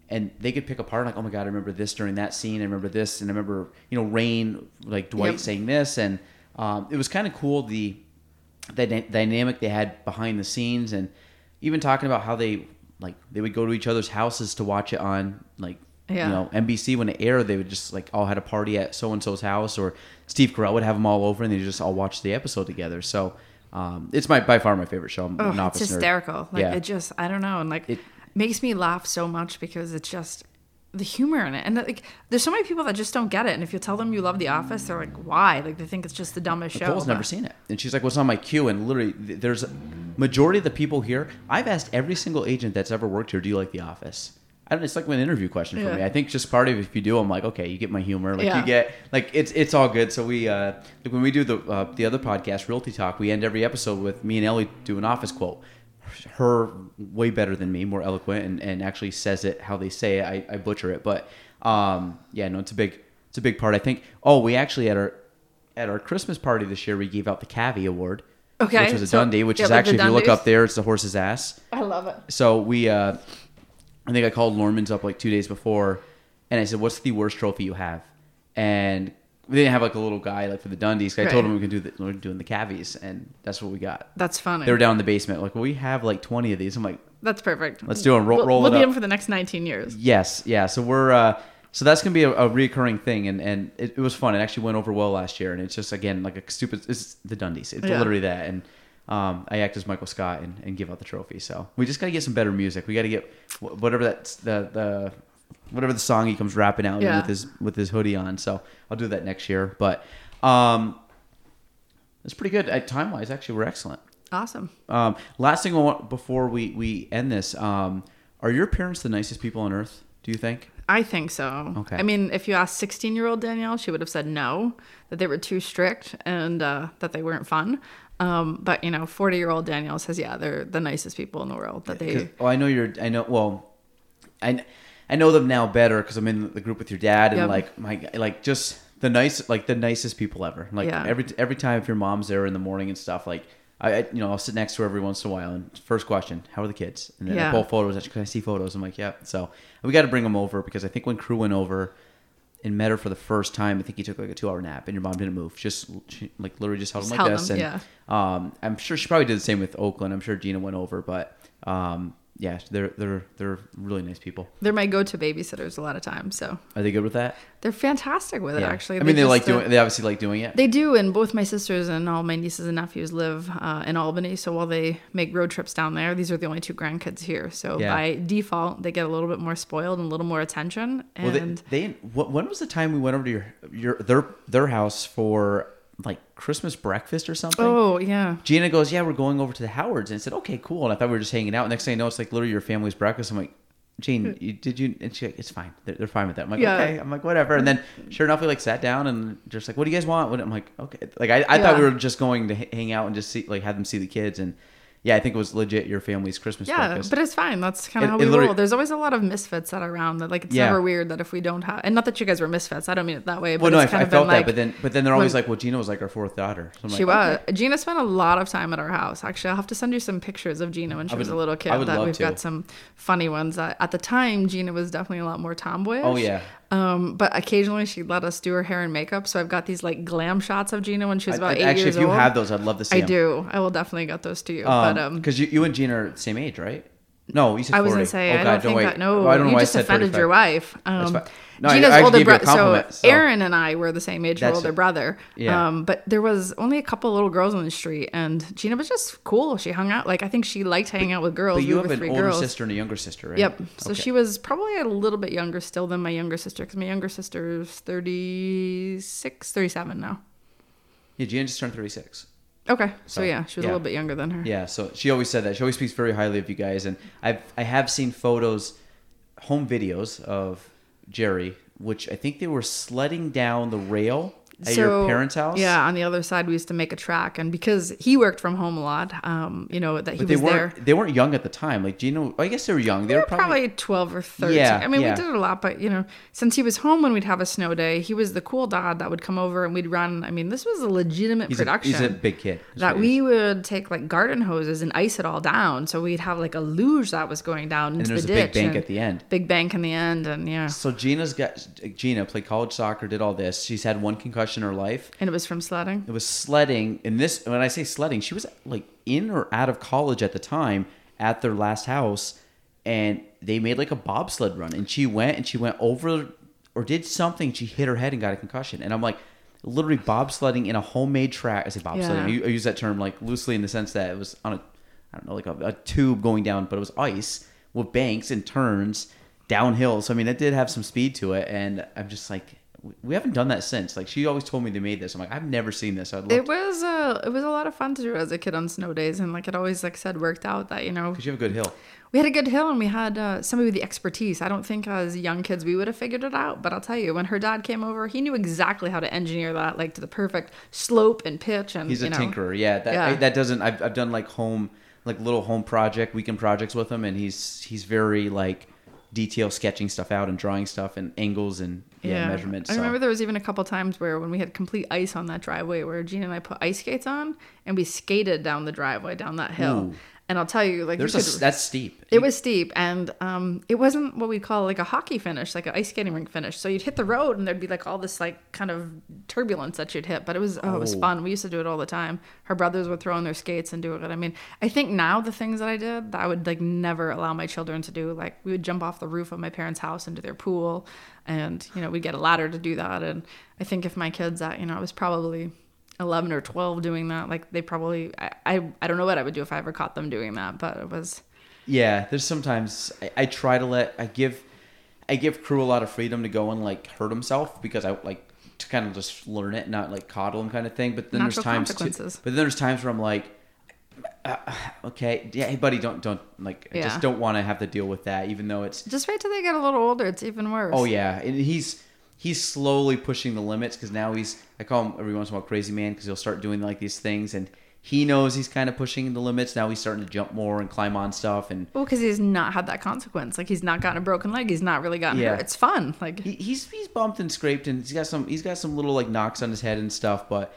[SPEAKER 1] and they could pick apart like, oh my god, I remember this during that scene. I remember this, and I remember Rain, like Dwight saying this, and it was kind of cool the dynamic they had behind the scenes, and even talking about how they would go to each other's houses to watch it on NBC when it aired. They would just all had a party at so and so's house, or Steve Carell would have them all over, and they just all watch the episode together. So it's by far my favorite show. I'm an Office
[SPEAKER 2] it's hysterical.
[SPEAKER 1] nerd.
[SPEAKER 2] It just, I don't know, and it makes me laugh so much because it's just the humor in it, and there's so many people that just don't get it. And if you tell them you love The Office, they're like, why? They think it's just the dumbest show.
[SPEAKER 1] Nicole's never seen it, and she's like, what's on my queue? And literally, there's a majority of the people here. I've asked every single agent that's ever worked here, do you like The Office? It's like an interview question for me. I think just part of it, if you do, I'm like, okay, you get my humor. You get it's all good. So we when we do the other podcast, Realty Talk, we end every episode with me and Ellie do an Office quote. Her way better than me, more eloquent, and actually says it how they say it. I butcher it, but it's a big part. I think. Oh, we actually at our Christmas party this year, we gave out the Cavi Award, which was a Dundee, which is actually, if you look up there, it's the horse's ass.
[SPEAKER 2] I love it.
[SPEAKER 1] So we, I think I called Norman's up 2 days before, and I said, "What's the worst trophy you have?" And we didn't have a little guy for the Dundies. I told him we're doing the Cavies, and that's what we got.
[SPEAKER 2] That's funny.
[SPEAKER 1] They were down in the basement. We have 20 of these. I'm like,
[SPEAKER 2] that's perfect.
[SPEAKER 1] Let's do it. Roll it up.
[SPEAKER 2] We'll be them for the next 19 years.
[SPEAKER 1] Yes, yeah. So we're so that's gonna be a reoccurring thing, and it was fun. It actually went over well last year, and it's just again a stupid. It's the Dundies. It's literally that, and I act as Michael Scott and give out the trophy. So we just gotta get some better music. We gotta get whatever that's whatever the song he comes rapping out with his hoodie on. So I'll do that next year. But it's pretty good. Time wise, actually, we're excellent.
[SPEAKER 2] Awesome.
[SPEAKER 1] Last thing I want before we end this, are your parents the nicest people on earth, do you think?
[SPEAKER 2] I think so.
[SPEAKER 1] Okay.
[SPEAKER 2] I mean, if you asked 16-year-old Danielle, she would have said no, that they were too strict and that they weren't fun. But 40-year-old Danielle says, yeah, they're the nicest people in the world. That they.
[SPEAKER 1] Oh, I know them now better because I'm in the group with your dad, and just the nicest people ever. Every time if your mom's there in the morning and stuff, I'll sit next to her every once in a while, and first question, how are the kids? And then I pull photos. Can I see photos? I'm like, yeah. So we got to bring them over because I think when Crew went over and met her for the first time, I think he took a 2-hour nap, and your mom didn't move. She literally just held him like this. And I'm sure she probably did the same with Oakland. I'm sure Gina went over, but yeah, they're really nice people.
[SPEAKER 2] They're my go-to babysitters a lot of times. So
[SPEAKER 1] are they good with that?
[SPEAKER 2] They're fantastic with it, actually.
[SPEAKER 1] I mean, they obviously like doing it.
[SPEAKER 2] They do, and both my sisters and all my nieces and nephews live in Albany. So while they make road trips down there, these are the only 2 grandkids here. So by default, they get a little bit more spoiled and a little more attention. And
[SPEAKER 1] when was the time we went over to their house for Christmas breakfast or something?
[SPEAKER 2] Oh, yeah.
[SPEAKER 1] Gina goes, yeah, we're going over to the Howards. And I said, okay, cool. And I thought we were just hanging out. Next thing I know, it's literally your family's breakfast. I'm like, Gene, did you? And she's like, it's fine. They're fine with that. I'm like, okay. I'm like, whatever. And then sure enough, we sat down and just what do you guys want? And I'm like, okay. I thought we were just going to hang out and just see, have them see the kids. And yeah, I think it was legit your family's Christmas breakfast.
[SPEAKER 2] Yeah, but it's fine. That's kind of how we roll. There's always a lot of misfits that are around that it's never weird that if we don't have, and not that you guys were misfits. I don't mean it that way. But
[SPEAKER 1] I felt that. But then they're always well, Gina was our 4th daughter. So
[SPEAKER 2] she was. Okay. Gina spent a lot of time at our house. Actually, I'll have to send you some pictures of Gina when she was a little kid. We've got some funny ones. At the time, Gina was definitely a lot more tomboyish.
[SPEAKER 1] Oh yeah.
[SPEAKER 2] But occasionally she'd let us do her hair and makeup. So I've got these glam shots of Gina when she was about 8 years old.
[SPEAKER 1] Actually, if you have those, I'd love to see them.
[SPEAKER 2] I do. I will definitely get those to you.
[SPEAKER 1] Because you and Gina are the same age, right? No, you said 40.
[SPEAKER 2] I was going to say, I don't think that. No,
[SPEAKER 1] I don't know
[SPEAKER 2] you just offended
[SPEAKER 1] 35.
[SPEAKER 2] your wife.
[SPEAKER 1] No,
[SPEAKER 2] Gina's older brother. So
[SPEAKER 1] so
[SPEAKER 2] Aaron and I were the same age, her older brother.
[SPEAKER 1] Yeah.
[SPEAKER 2] But there was only a couple little girls on the street, and Gina was just cool. She hung out. I think she liked hanging out with girls.
[SPEAKER 1] But you have an older sister and a younger sister, right?
[SPEAKER 2] Yep. So she was probably a little bit younger still than my younger sister, because my younger sister's 36, 37 now.
[SPEAKER 1] Yeah, Gina just turned 36.
[SPEAKER 2] Okay, so yeah, she was a little bit younger than her.
[SPEAKER 1] Yeah, so she always said that. She always speaks very highly of you guys, and I have seen photos, home videos of Jerry, which I think they were sledding down the rail At your parents' house?
[SPEAKER 2] Yeah, on the other side, we used to make a track. And because he worked from home a lot, that he was there.
[SPEAKER 1] They weren't young at the time. Like, Gino, I guess they were young.
[SPEAKER 2] They were probably 12 or 13.
[SPEAKER 1] Yeah,
[SPEAKER 2] I mean, we did it a lot, but, since he was home when we'd have a snow day, he was the cool dad that would come over and we'd run. I mean, this was a legitimate production.
[SPEAKER 1] He's a big kid.
[SPEAKER 2] That we would take, like, garden hoses and ice it all down. So we'd have, like, a luge that was going down into the ditch.
[SPEAKER 1] And there's a big bank at the end.
[SPEAKER 2] Big bank in the end, and yeah.
[SPEAKER 1] So Gina played college soccer, did all this. She's had one concussion in her life.
[SPEAKER 2] And it was from sledding?
[SPEAKER 1] It was sledding. And when I say sledding, she was like in or out of college at the time at their last house. And they made like a bobsled run. And she went over or did something. She hit her head and got a concussion. And I'm like, literally bobsledding in a homemade track. I say bobsledding. I use that term like loosely in the sense that it was on a tube going down, but it was ice with banks and turns downhill. So I mean, it did have some speed to it, and I'm just like, we haven't done that since. Like, she always told me they made this. I'm like, I've never seen this.
[SPEAKER 2] It was a lot of fun to do as a kid on snow days, and like it always, like I said, worked out that
[SPEAKER 1] because you have a good hill.
[SPEAKER 2] We had a good hill, and we had somebody with the expertise. I don't think as young kids we would have figured it out, but I'll tell you, when her dad came over, he knew exactly how to engineer that, like to the perfect slope and pitch. And
[SPEAKER 1] he's a tinkerer. Yeah, that doesn't. I've done like little home weekend projects with him, and he's very like detail sketching stuff out and drawing stuff and angles and measurements.
[SPEAKER 2] I remember there was even a couple times where when we had complete ice on that driveway where Gina and I put ice skates on and we skated down the driveway, down that hill. Ooh. And I'll tell you, like,
[SPEAKER 1] that's steep.
[SPEAKER 2] It was steep, and it wasn't what we'd call like a hockey finish, like an ice skating rink finish. So you'd hit the road, and there'd be like all this like kind of turbulence that you'd hit. But it was fun. We used to do it all the time. Her brothers would throw on their skates and do it. I mean, I think now the things that I did, that I would like never allow my children to do. Like, we would jump off the roof of my parents' house into their pool, and we'd get a ladder to do that. And I think if my kids, I was probably 11 or 12 doing that, like they probably, I don't know what I would do if I ever caught them doing that, but it was.
[SPEAKER 1] Yeah, there's sometimes I try to I give Crew a lot of freedom to go and like hurt himself, because I like to kind of just learn it, not like coddle him kind of thing. But then there's times where I'm like, okay, yeah, hey buddy, don't like, I just don't want to have to deal with that, even though it's
[SPEAKER 2] just wait till they get a little older. It's even worse.
[SPEAKER 1] Oh yeah, and he's slowly pushing the limits, because now I call him every once in a while crazy man, because he'll start doing like these things, and he knows he's kind of pushing the limits. Now he's starting to jump more and climb on stuff. And
[SPEAKER 2] because he's not had that consequence. Like, he's not gotten a broken leg. He's not really gotten hurt. It's fun. Like,
[SPEAKER 1] he's bumped and scraped, and he's got some little like knocks on his head and stuff, but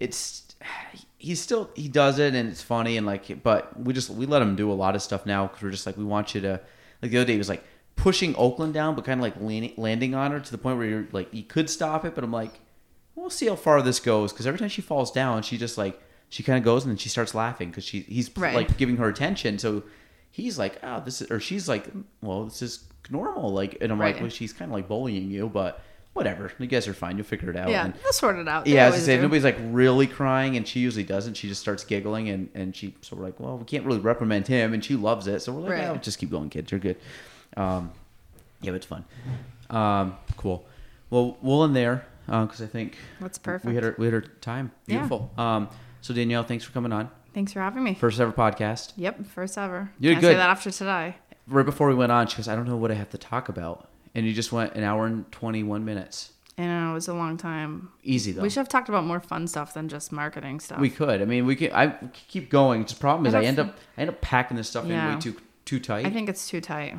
[SPEAKER 1] he does it, and it's funny, and like, but we let him do a lot of stuff now, because we're just like, we want you to, like the other day he was like pushing Oakland down, but kind of like landing on her to the point where you're like, you could stop it, but I'm like, we'll see how far this goes, because every time she falls down, she just like, she kind of goes and then she starts laughing because he's like giving her attention. So he's like, oh, this is, or she's like, well, this is normal. Like, and I'm like, well, she's kind of like bullying you, but whatever. You guys are fine. You'll figure it out.
[SPEAKER 2] Yeah,
[SPEAKER 1] and,
[SPEAKER 2] they'll sort it out.
[SPEAKER 1] Yeah, as I say, if nobody's like really crying, and she usually doesn't. She just starts giggling, so we're like, well, we can't really reprimand him, and she loves it. So we're like, oh, just keep going, kids. You're good. Yeah, but it's fun. Cool. Well, we'll end there because I think
[SPEAKER 2] that's perfect.
[SPEAKER 1] We had our time. Beautiful. Yeah. So Danielle, thanks for coming on.
[SPEAKER 2] Thanks for having me.
[SPEAKER 1] First ever podcast.
[SPEAKER 2] Yep, first ever.
[SPEAKER 1] You did good.
[SPEAKER 2] Say that after today.
[SPEAKER 1] Right before we went on, she goes, I don't know what I have to talk about. And you just went an hour and 21 minutes.
[SPEAKER 2] I know, it was a long time.
[SPEAKER 1] Easy, though.
[SPEAKER 2] We should have talked about more fun stuff than just marketing stuff.
[SPEAKER 1] We could. I mean, we could. I keep going. The problem is I end up packing this stuff in way too tight.
[SPEAKER 2] I think it's too tight.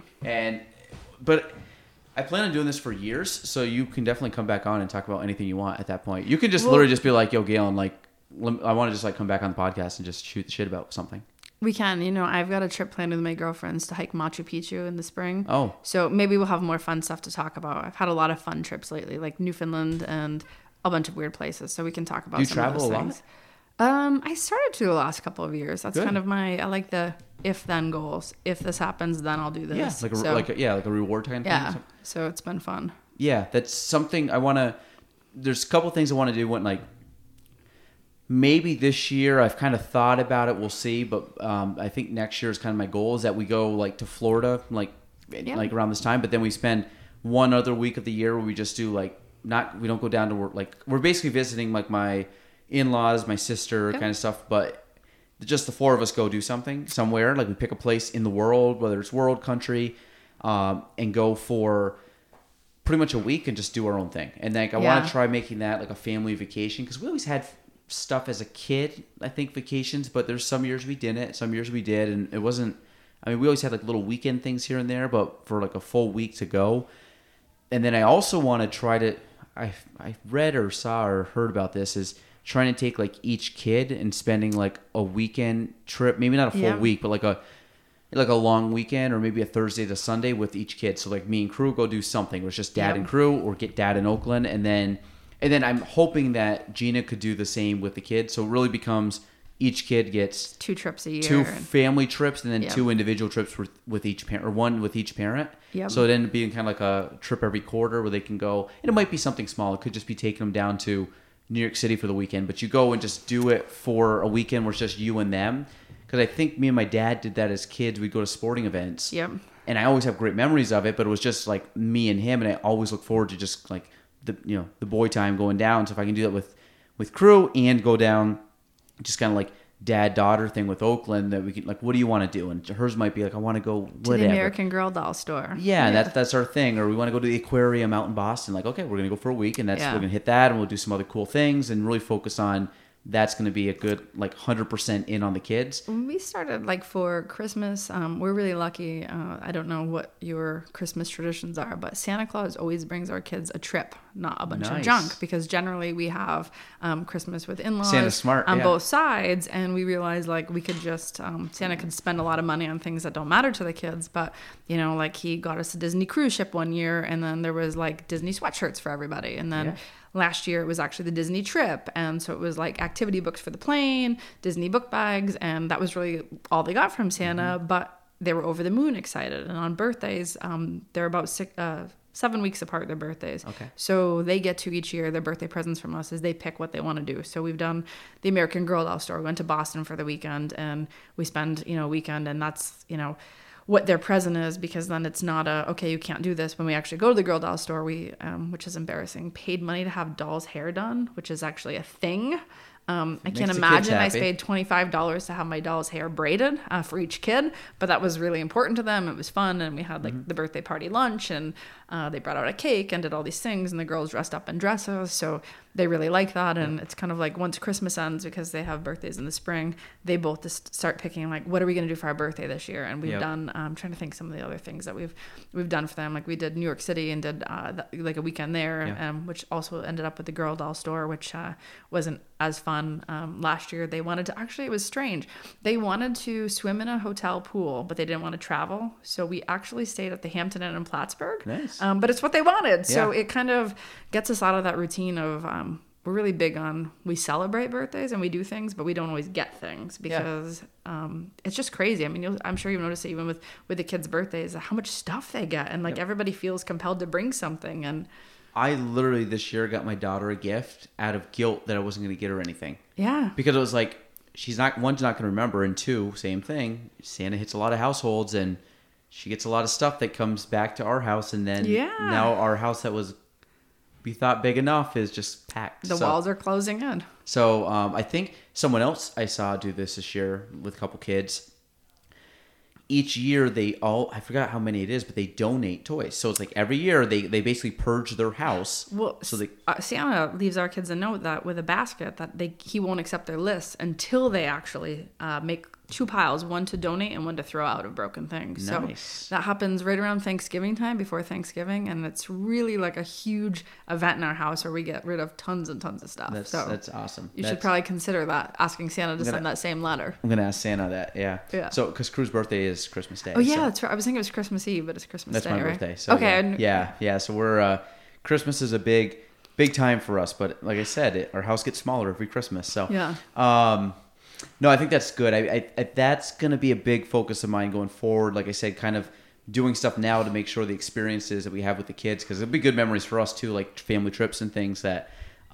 [SPEAKER 1] But I plan on doing this for years, so you can definitely come back on and talk about anything you want at that point. You can just literally just be like, yo, Galen, like, I want to just like come back on the podcast and just shoot the shit about something. We can. I've got a trip planned with my girlfriends to hike Machu Picchu in the spring. Oh. So maybe we'll have more fun stuff to talk about. I've had a lot of fun trips lately, like Newfoundland and a bunch of weird places. So we can talk about some of those things. Do you travel a lot? I started to the last couple of years. That's kind of I like the if-then goals. If this happens, then I'll do this. Yeah, like a reward kind of thing. Yeah, so it's been fun. Yeah, that's something I want to... There's a couple things I want to do when, like, maybe this year I've kind of thought about it. We'll see, but I think next year is kind of my goal is that we go like to Florida, like around this time. But then we spend one other week of the year where we just do we don't go down to work. Like we're basically visiting like my in-laws, my sister, kind of stuff. But just the four of us go do something somewhere. Like we pick a place in the world, whether it's world, country, and go for pretty much a week and just do our own thing. And like I want to try making that like a family vacation, because we always had stuff as a kid, I think, vacations, but there's some years we didn't, some years we did, and it wasn't. I mean, we always had like little weekend things here and there, but for like a full week to go. And then I also want to try to. I read or saw or heard about this, is trying to take like each kid and spending like a weekend trip, maybe not a full week, but like a long weekend, or maybe a Thursday to Sunday with each kid. So like me and crew go do something. It was just dad and crew, or get dad in Oakland, and then I'm hoping that Gina could do the same with the kids. So it really becomes each kid gets
[SPEAKER 2] 2 trips a year,
[SPEAKER 1] 2 family trips, and then 2 individual trips with each parent, or 1 with each parent.
[SPEAKER 2] Yep.
[SPEAKER 1] So it ended up being kind of like a trip every quarter where they can go, and it might be something small. It could just be taking them down to New York City for the weekend, but you go and just do it for a weekend where it's just you and them. Because I think me and my dad did that as kids. We'd go to sporting events.
[SPEAKER 2] Yep.
[SPEAKER 1] And I always have great memories of it, but it was just like me and him, and I always look forward to just like the boy time going down. So if I can do that with crew and go down, just kind of like dad-daughter thing with Oakland, that we can like, what do you want to do? And hers might be like, I want to go whatever.
[SPEAKER 2] To the American Girl doll store.
[SPEAKER 1] Yeah. That's our thing. Or we want to go to the aquarium out in Boston. Like, okay, we're gonna go for a week, and we're gonna hit that, and we'll do some other cool things, and really focus on. That's going to be a good, like, 100% in on the kids.
[SPEAKER 2] When we started, like, for Christmas, we're really lucky. I don't know what your Christmas traditions are, but Santa Claus always brings our kids a trip, not a bunch of junk, because generally we have Christmas with in-laws
[SPEAKER 1] Santa's smart,
[SPEAKER 2] on both sides, and we realized, like, we could just, Santa could spend a lot of money on things that don't matter to the kids, but, you know, like, he got us a Disney cruise ship one year, and then there was, like, Disney sweatshirts for everybody, and then... Last year, it was actually the Disney trip. And so it was like activity books for the plane, Disney book bags. And that was really all they got from Santa. But they were over the moon excited. And on birthdays, they're about 7 weeks apart, their birthdays.
[SPEAKER 1] Okay.
[SPEAKER 2] So they get to each year, their birthday presents from us is they pick what they want to do. So we've done the American Girl doll store. We went to Boston for the weekend. And we spend, a weekend. And that's, what their present is, because then it's not okay, you can't do this. When we actually go to the girl doll store, we which is embarrassing, paid money to have doll's hair done, which is actually a thing. I can't imagine I paid $25 to have my doll's hair braided for each kid, but that was really important to them. It was fun, and we had like the birthday party lunch, and they brought out a cake and did all these things, and the girls dressed up in dresses, so they really like that. And it's kind of like once Christmas ends, because they have birthdays in the spring, they both just start picking like, what are we going to do for our birthday this year? And we've done, I'm trying to think some of the other things that we've done for them. Like we did New York City and did like a weekend there, which also ended up with the girl doll store, which wasn't as fun. Last year they wanted to, actually it was strange, they wanted to swim in a hotel pool, but they didn't want to travel, so we actually stayed at the Hampton Inn in Plattsburgh.
[SPEAKER 1] Nice.
[SPEAKER 2] But it's what they wanted, so it kind of gets us out of that routine of we're really big on, we celebrate birthdays and we do things, but we don't always get things, because it's just crazy. I mean, I'm sure you've noticed it even with the kids' birthdays, how much stuff they get, and like everybody feels compelled to bring something. And
[SPEAKER 1] I literally this year got my daughter a gift out of guilt that I wasn't going to get her anything.
[SPEAKER 2] Yeah.
[SPEAKER 1] Because it was like, one's not going to remember, and 2, same thing. Santa hits a lot of households, and she gets a lot of stuff that comes back to our house, and then now our house that we thought big enough is just packed.
[SPEAKER 2] The walls are closing in.
[SPEAKER 1] So I think someone else I saw do this year with a couple kids. Each year I forgot how many it is, but they donate toys. So it's like every year they basically purge their house.
[SPEAKER 2] Well, so Santa leaves our kids a note that with a basket that he won't accept their lists until they actually make 2 piles, one to donate and one to throw out of broken things.
[SPEAKER 1] Nice.
[SPEAKER 2] So that happens right around Thanksgiving time, before Thanksgiving, and it's really like a huge event in our house where we get rid of tons and tons of stuff.
[SPEAKER 1] That's awesome.
[SPEAKER 2] You should probably consider that, asking Santa to send that same letter.
[SPEAKER 1] I'm gonna ask Santa that. Yeah. So because Crew's birthday is Christmas Day.
[SPEAKER 2] Oh yeah, that's right. I was thinking it was Christmas Eve, but it's Christmas Day.
[SPEAKER 1] That's my
[SPEAKER 2] right?
[SPEAKER 1] birthday. So
[SPEAKER 2] okay.
[SPEAKER 1] Yeah. So we're Christmas is a big time for us, but like I said, our house gets smaller every Christmas. So no, I think that's good. I that's going to be a big focus of mine going forward. Like I said, kind of doing stuff now to make sure the experiences that we have with the kids, because it'll be good memories for us too, like family trips and things that.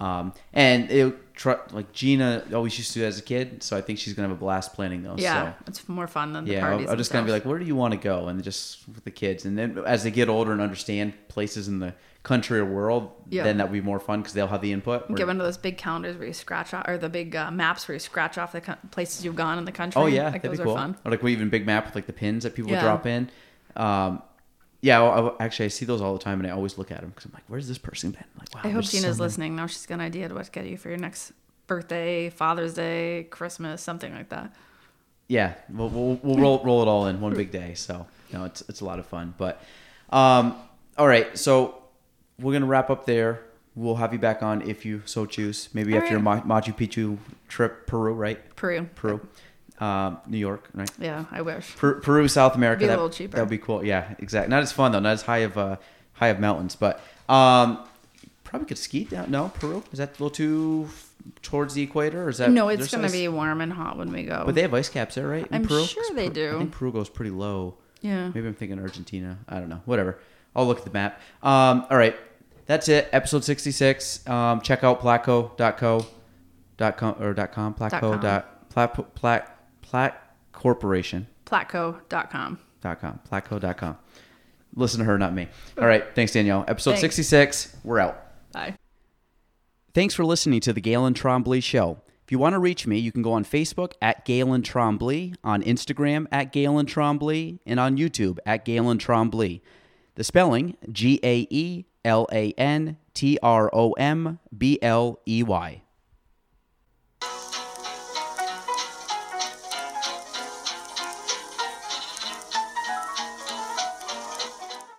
[SPEAKER 1] And like Gina always used to as a kid, so I think she's gonna have a blast planning those.
[SPEAKER 2] Yeah,
[SPEAKER 1] so.
[SPEAKER 2] It's more fun than the parties.
[SPEAKER 1] I'm just gonna be like, where do you want to go, and just with the kids, and then as they get older and understand places in the country or world, then that'll be more fun because they'll have the input.
[SPEAKER 2] Get one of those big calendars where you scratch off, or the big maps where you scratch off the places you've gone in the country.
[SPEAKER 1] Oh yeah,
[SPEAKER 2] like
[SPEAKER 1] that'd
[SPEAKER 2] those
[SPEAKER 1] be cool.
[SPEAKER 2] Are fun.
[SPEAKER 1] Or like we even big map with like the pins that people would drop in. Yeah, actually, I see those all the time, and I always look at them because I'm like, "Where's this person been?" Like, wow.
[SPEAKER 2] I hope
[SPEAKER 1] there's
[SPEAKER 2] Gina's
[SPEAKER 1] so many.
[SPEAKER 2] listening. Now she's got an idea to what to get you for your next birthday, Father's Day, Christmas, something like that.
[SPEAKER 1] Yeah, we'll roll it all in one big day. So it's a lot of fun. But all right, so we're gonna wrap up there. We'll have you back on if you so choose. Maybe
[SPEAKER 2] All
[SPEAKER 1] after your Machu Picchu trip, Peru, right?
[SPEAKER 2] Peru.
[SPEAKER 1] New York, right?
[SPEAKER 2] Yeah, I wish.
[SPEAKER 1] Peru, South America.
[SPEAKER 2] Be a little cheaper.
[SPEAKER 1] That would be cool. Yeah, exactly. Not as fun though. Not as high of mountains, but probably could ski down. No, Peru, is that a little too towards the equator, or is that?
[SPEAKER 2] No, it's gonna be warm and hot when we go.
[SPEAKER 1] But they have ice caps there, right? In
[SPEAKER 2] I'm
[SPEAKER 1] Peru?
[SPEAKER 2] sure they do.
[SPEAKER 1] I think Peru goes pretty low.
[SPEAKER 2] Yeah.
[SPEAKER 1] Maybe I'm thinking Argentina. I don't know. Whatever. I'll look at the map. All right. That's it. Episode 66. Check out Platco.com or .com. Platco. Plat Corporation.
[SPEAKER 2] Platco.com.
[SPEAKER 1] Platco.com. Listen to her, not me. All right. Thanks, Danielle. Episode
[SPEAKER 2] Thanks.
[SPEAKER 1] 66. We're out.
[SPEAKER 2] Bye.
[SPEAKER 1] Thanks for listening to the Galen Trombley Show. If you want to reach me, you can go on Facebook at Galen Trombley, on Instagram at Galen Trombley, and on YouTube at Galen Trombley. The spelling, GaelanTrombley.